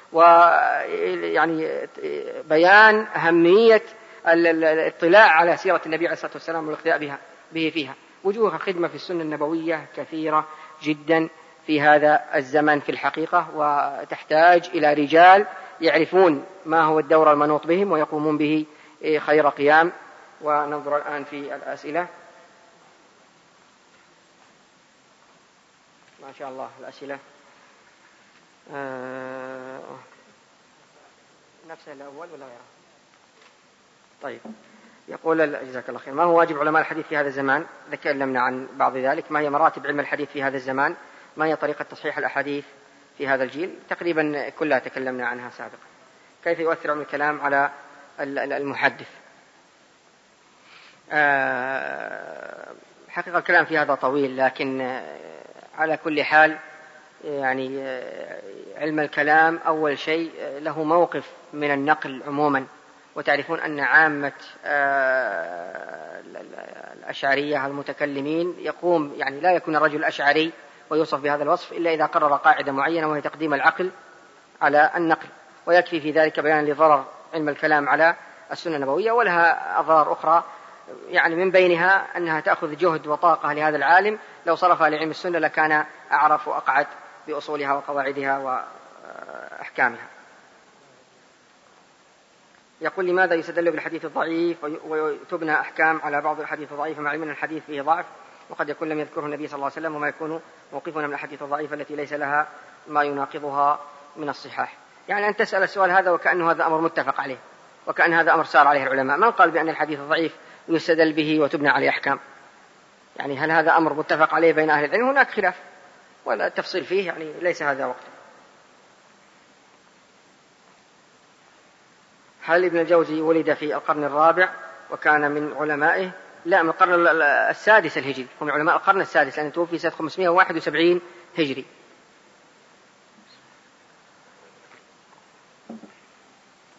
ويعني بيان أهمية الاطلاع على سيرة النبي عليه الصلاة والسلام والاقتداء به فيها. وجوه الخدمة في السنة النبوية كثيرة جدا في هذا الزمن في الحقيقة، وتحتاج إلى رجال يعرفون ما هو الدور المنوط بهم ويقومون به خير قيام. وننظر الآن في الأسئلة. ما شاء الله الأسئلة نفسها الأول ولا غيره؟ طيب، يقول جزاك الله خير، ما هو واجب علماء الحديث في هذا الزمان؟ تكلمنا عن بعض ذلك. ما هي مراتب علم الحديث في هذا الزمان؟ ما هي طريقة تصحيح الأحاديث في هذا الجيل؟ تقريبا كلها تكلمنا عنها سابقا. كيف يؤثر علم الكلام على المحدث؟ حقيقة الكلام في هذا طويل، لكن على كل حال يعني علم الكلام أول شيء له موقف من النقل عموما، وتعرفون أن عامة الأشعرية المتكلمين يقوم يعني لا يكون الرجل أشعري ويوصف بهذا الوصف إلا إذا قرر قاعدة معينة وهي تقديم العقل على النقل، ويكفي في ذلك بيان لضرر علم الكلام على السنة النبوية. ولها أضرار أخرى يعني من بينها أنها تأخذ جهد وطاقة لهذا العالم لو صرفها لعلم السنة لكان أعرف وأقعد بأصولها وقواعدها وأحكامها. يقول لماذا يستدل بالحديث الضعيف وتبنى أحكام على بعض الحديث الضعيف مع علم الحديث فيه ضعف وقد يكون لم يذكره النبي صلى الله عليه وسلم، وما يكون موقفنا من الحديث الضعيف التي ليس لها ما يناقضها من الصحاح؟ يعني أن تسأل السؤال هذا وكأنه هذا أمر متفق عليه، وكأن هذا أمر سار عليه العلماء. من قال بأن الحديث الضعيف يستدل به وتبنى عليه أحكام؟ يعني هل هذا أمر متفق عليه بين أهل العلم؟ هناك خلاف ولا تفصيل فيه، يعني ليس هذا وقت. هل ابن الجوزي ولد في القرن الرابع وكان من علمائه؟ لا، من القرن السادس الهجري، هم علماء القرن السادس لأنه توفي سنة 571 هجري.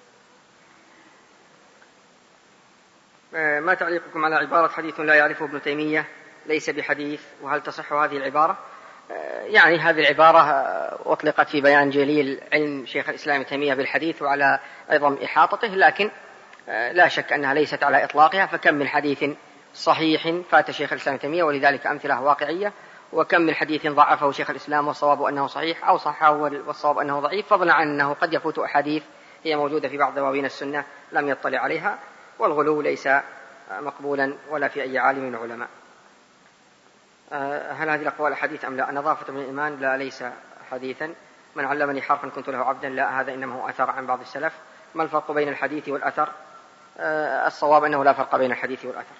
ما تعليقكم على عبارة حديث لا يعرفه ابن تيمية ليس بحديث، وهل تصح هذه العبارة؟ يعني هذه العبارة أطلقت في بيان جليل علم شيخ الإسلام ابن تيمية بالحديث وعلى عظم إحاطته، لكن لا شك أنها ليست على إطلاقها، فكم من حديث صحيح فات شيخ الإسلام ابن تيمية ولذلك أمثلة واقعية، وكم من حديث ضعفه شيخ الإسلام والصواب أنه صحيح، أو صححه والصواب أنه ضعيف، فضلا عن أنه قد يفوت أحاديث هي موجودة في بعض دواوين السنة لم يطلع عليها. والغلو ليس مقبولا ولا في أي عالم من العلماء. هل هذه الأقوال حديث أم لا؟ نظافة من الإيمان لا، ليس حديثا. من علمني حرفا كنت له عبدا لا، هذا إنما هو أثر عن بعض السلف. ما الفرق بين الحديث والأثر؟ الصواب أنه لا فرق بين الحديث والأثر.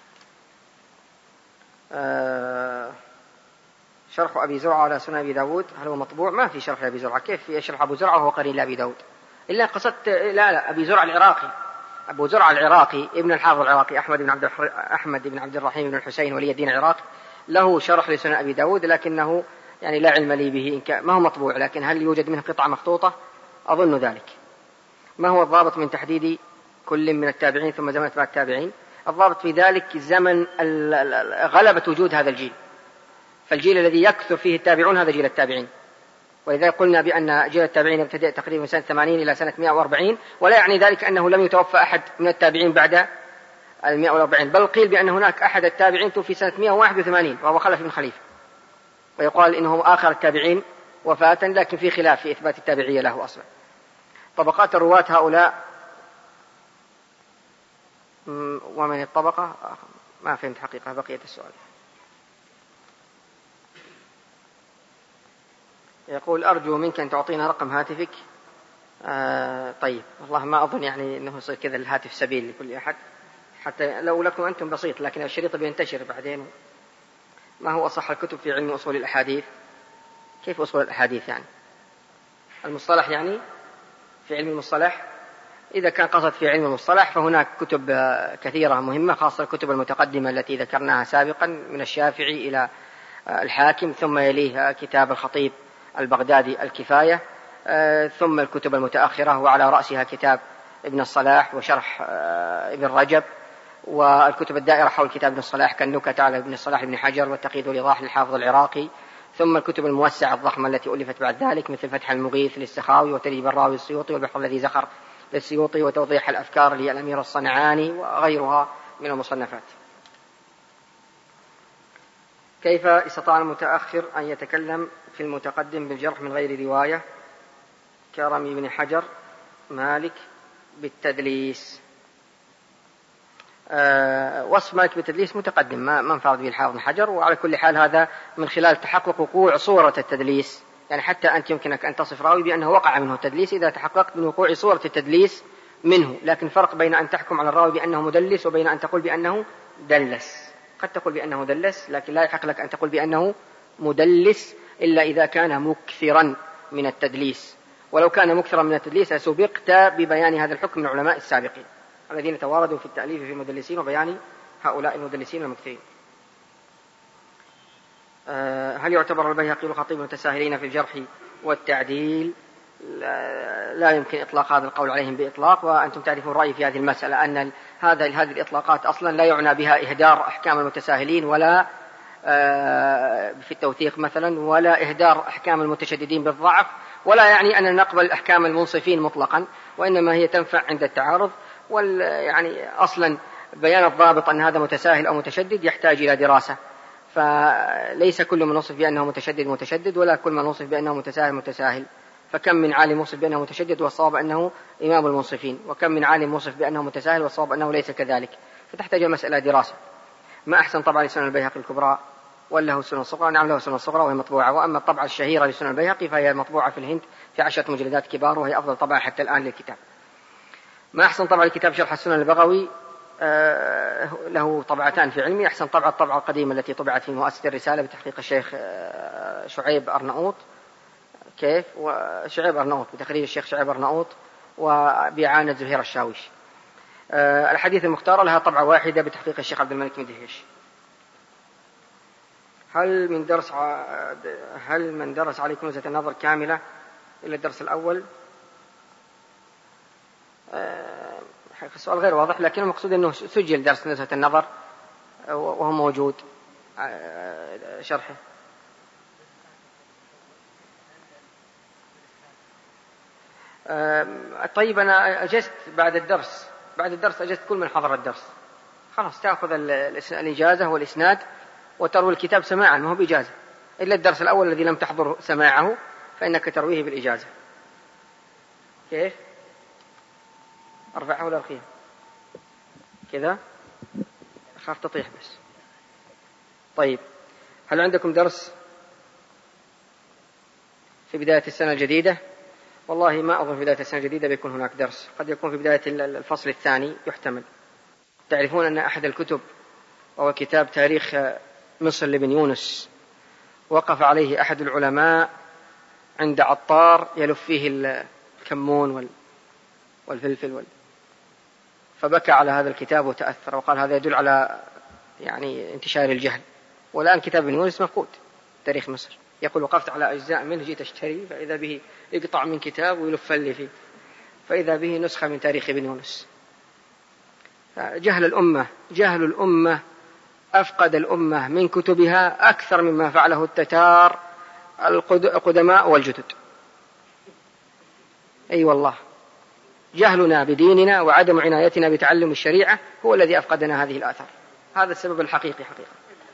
شرح أبي زرعة على سنن أبي داود هل هو مطبوع؟ ما في شرح أبي زرعة، كيف يشرح أبو زرعة وهو قرين لأبي داود؟ إلا قصدت لا أبي زرعة العراقي، أبو زرعة العراقي ابن الحافظ العراقي أحمد بن عبد الرحيم بن الحسين ولي الدين العراقي له شرح لسنن أبي داود، لكنه يعني لا علم لي به، ما هو مطبوع، لكن هل يوجد منه قطعة مخطوطة؟ أظن ذلك. ما هو الضابط من تحديد كل من التابعين ثم زمن أتباع التابعين؟ الضابط في ذلك زمن غلبة وجود هذا الجيل، فالجيل الذي يكثر فيه التابعون هذا جيل التابعين، ولذلك قلنا بأن جيل التابعين يبتدئ تقريبا من سنة 80 إلى سنة 140، ولا يعني ذلك أنه لم يتوفى أحد من التابعين بعد 140، بل قيل بأن هناك أحد التابعين توفي سنة 181 وهو خلف بن خليفة، ويقال إنه آخر التابعين وفاة، لكن في خلاف في إثبات التابعية له أصلا. طبقات الرواة هؤلاء ومن الطبقة ما فهمت حقيقة بقية السؤال. يقول أرجو منك أن تعطينا رقم هاتفك. طيب، والله ما أظن يعني أنه يصير كذا الهاتف سبيل لكل أحد، حتى لو لكم أنتم بسيط، لكن الشريط بينتشر بعدين. ما هو أصح الكتب في علم أصول الأحاديث؟ كيف أصول الأحاديث يعني؟ المصطلح يعني في علم المصطلح؟ إذا كان قصد في علم المصطلح فهناك كتب كثيرة مهمة، خاصة الكتب المتقدمة التي ذكرناها سابقا من الشافعي إلى الحاكم، ثم يليه كتاب الخطيب البغدادي الكفاية، ثم الكتب المتأخرة وعلى رأسها كتاب ابن الصلاح وشرح ابن رجب، والكتب الدائرة حول كتاب ابن الصلاح كالنكت على ابن الصلاح ابن حجر والتقييد والإيضاح للحافظ العراقي، ثم الكتب الموسعة الضخمة التي ألفت بعد ذلك مثل فتح المغيث للسخاوي وتدريب الراوي السيوطي والبحر الذي زخر للسيوطي وتوضيح الأفكار للأمير الصنعاني وغيرها من المصنفات. كيف استطاع المتأخر أن يتكلم في المتقدم بالجرح من غير رواية كرمي بن حجر مالك بالتدليس؟ وصف مالك بالتدليس متقدم ما انفرد به الحافظ بن حجر، وعلى كل حال هذا من خلال تحقق وقوع صورة التدليس، يعني حتى أنت يمكنك أن تصف راوي بأنه وقع منه التدليس إذا تحققت من وقوع صورة التدليس منه، لكن فرق بين أن تحكم على الراوي بأنه مدلس وبين أن تقول بأنه دلس. قد تقول بأنه دلس لكن لا يحق لك أن تقول بأنه مدلس إلا إذا كان مكثرا من التدليس، ولو كان مكثرا من التدليس سبقت ببيان هذا الحكم من العلماء السابقين الذين تواردوا في التأليف في المدلسين وبيان هؤلاء المدلسين المكثرين. هل يعتبر البيهقي والخطيب متساهلين في الجرح والتعديل؟ لا يمكن إطلاق هذا القول عليهم بإطلاق، وأنتم تعرفون رأيي في هذه المسألة أن هذه الإطلاقات أصلا لا يعنى بها إهدار أحكام المتساهلين ولا في التوثيق مثلا، ولا إهدار أحكام المتشددين بالضعف، ولا يعني أن نقبل أحكام المنصفين مطلقا، وإنما هي تنفع عند التعارض. يعني أصلا بيان الضابط أن هذا متساهل أو متشدد يحتاج إلى دراسة، فليس كل من وصف بأنه متشدد ولا كل من وصف بأنه متساهل، فكم من عالم وصف بأنه متشدد والصواب أنه إمام المنصفين، وكم من عالم وصف بأنه متساهل والصواب أنه ليس كذلك، فتحتاج مسألة دراسة. ما أحسن طبعا لسنن البيهقي الكبرى ولا هو السنن الصغرى؟ نعم له السنن الصغرى وهي مطبوعة، وأما الطبعة الشهيرة لسنن البيهقي فهي مطبوعة في الهند في 10 مجلدات كبار، وهي أفضل طبعة حتى الآن للكتاب. ما أحسن طبعة لكتاب شرح السنن البغوي؟ له طبعتان في علمي، أحسن طبعة الطبعة القديمة التي طبعت في مؤسسة الرسالة بتحقيق الشيخ شعيب أرناؤوط، كيف وشعيب أرناؤوط بتخريج الشيخ شعيب أرناؤوط وبإعانة زهير الشاويش. الحديث المختار لها طبعة واحدة بتحقيق الشيخ عبد الملك مدهش. هل من درس عليه كنوزة النظر كاملة إلى الدرس الأول؟ السؤال غير واضح، لكن المقصود أنه سجل درس نزهة النظر وهو موجود شرحه. طيب أنا أجزت بعد الدرس أجزت كل من حضر الدرس، خلاص تأخذ الإجازة والإسناد وتروي الكتاب سماعا، ما هو بإجازة، إلا الدرس الأول الذي لم تحضر سماعه فإنك ترويه بالإجازة. كيف؟ أرفعها ولا أرخيها كذا؟ أخاف تطيح بس. طيب، هل عندكم درس في بداية السنة الجديدة؟ والله ما أظن في بداية السنة الجديدة بيكون هناك درس، قد يكون في بداية الفصل الثاني يحتمل. تعرفون أن أحد الكتب وهو كتاب تاريخ مصر لابن يونس وقف عليه أحد العلماء عند عطار يلف فيه الكمون والفلفل فبكى على هذا الكتاب وتأثر وقال هذا يدل على يعني انتشار الجهل. والآن كتاب ابن يونس مفقود تاريخ مصر، يقول وقفت على أجزاء منه جيت أشتري فإذا به يقطع من كتاب ويلف لي فيه فإذا به نسخة من تاريخ ابن يونس. جهل الأمة أفقد الأمة من كتبها أكثر مما فعله التتار القدماء والجدد. أي والله، جهلنا بديننا وعدم عنايتنا بتعلم الشريعة هو الذي أفقدنا هذه الآثار، هذا السبب الحقيقي حقيقة.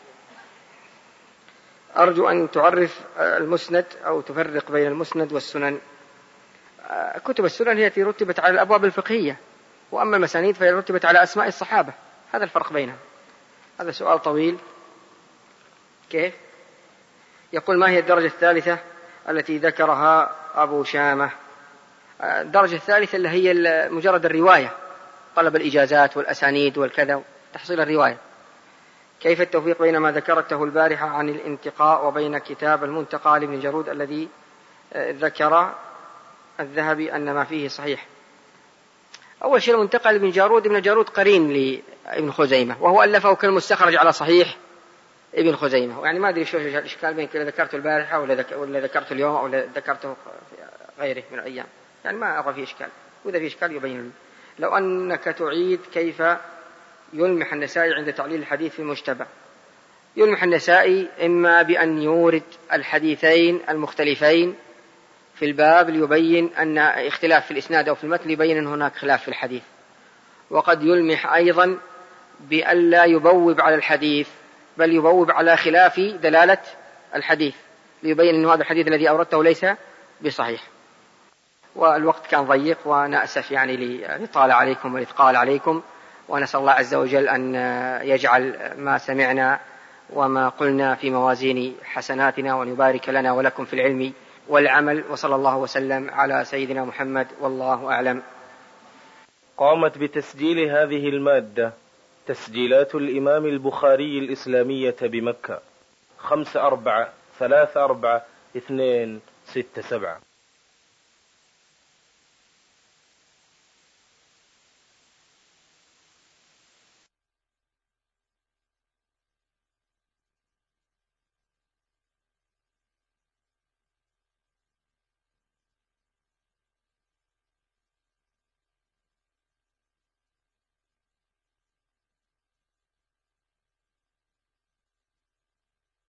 أرجو أن تعرف المسند أو تفرق بين المسند والسنن. كتب السنن هي التي رتبت على الأبواب الفقهية، وأما المسانيد فهي رتبت على أسماء الصحابة، هذا الفرق بينها. هذا سؤال طويل. كيف؟ يقول ما هي الدرجة الثالثة التي ذكرها أبو شامة؟ الدرجة الثالثة اللي هي مجرد الرواية، طلب الإجازات والأسانيد والكذا، تحصيل الرواية. كيف التوفيق بين ما ذكرته البارحة عن الانتقاء وبين كتاب المنتقى لابن جارود الذي ذكر الذهبي أن ما فيه صحيح؟ أول شيء المنتقى لابن جارود، ابن جارود قرين لابن خزيمة وهو ألفه كالمستخرج على صحيح ابن خزيمة، يعني ما أدري شو الإشكال بين كذا ذكرته البارحة ولا ذكرته اليوم أو ذكرته في غيره من الأيام، يعني ما أرى فيه إشكال، وإذا فيه إشكال يبين. لو أنك تعيد كيف يلمح النسائي عند تعليل الحديث في المجتبى. يلمح النسائي إما بأن يورد الحديثين المختلفين في الباب ليبين أن اختلاف في الإسناد أو في المتن يبين أن هناك خلاف في الحديث، وقد يلمح أيضا بأن لا يبوب على الحديث بل يبوب على خلاف دلالة الحديث ليبين أن هذا الحديث الذي أوردته ليس بصحيح. والوقت كان ضيق وأنا أسف يعني لطال عليكم والإثقال عليكم، ونسأل الله عز وجل أن يجعل ما سمعنا وما قلنا في موازين حسناتنا، وأن يبارك لنا ولكم في العلم والعمل، وصلى الله وسلم على سيدنا محمد والله أعلم. قامت بتسجيل هذه المادة تسجيلات الإمام البخاري الإسلامية بمكة 5434 267.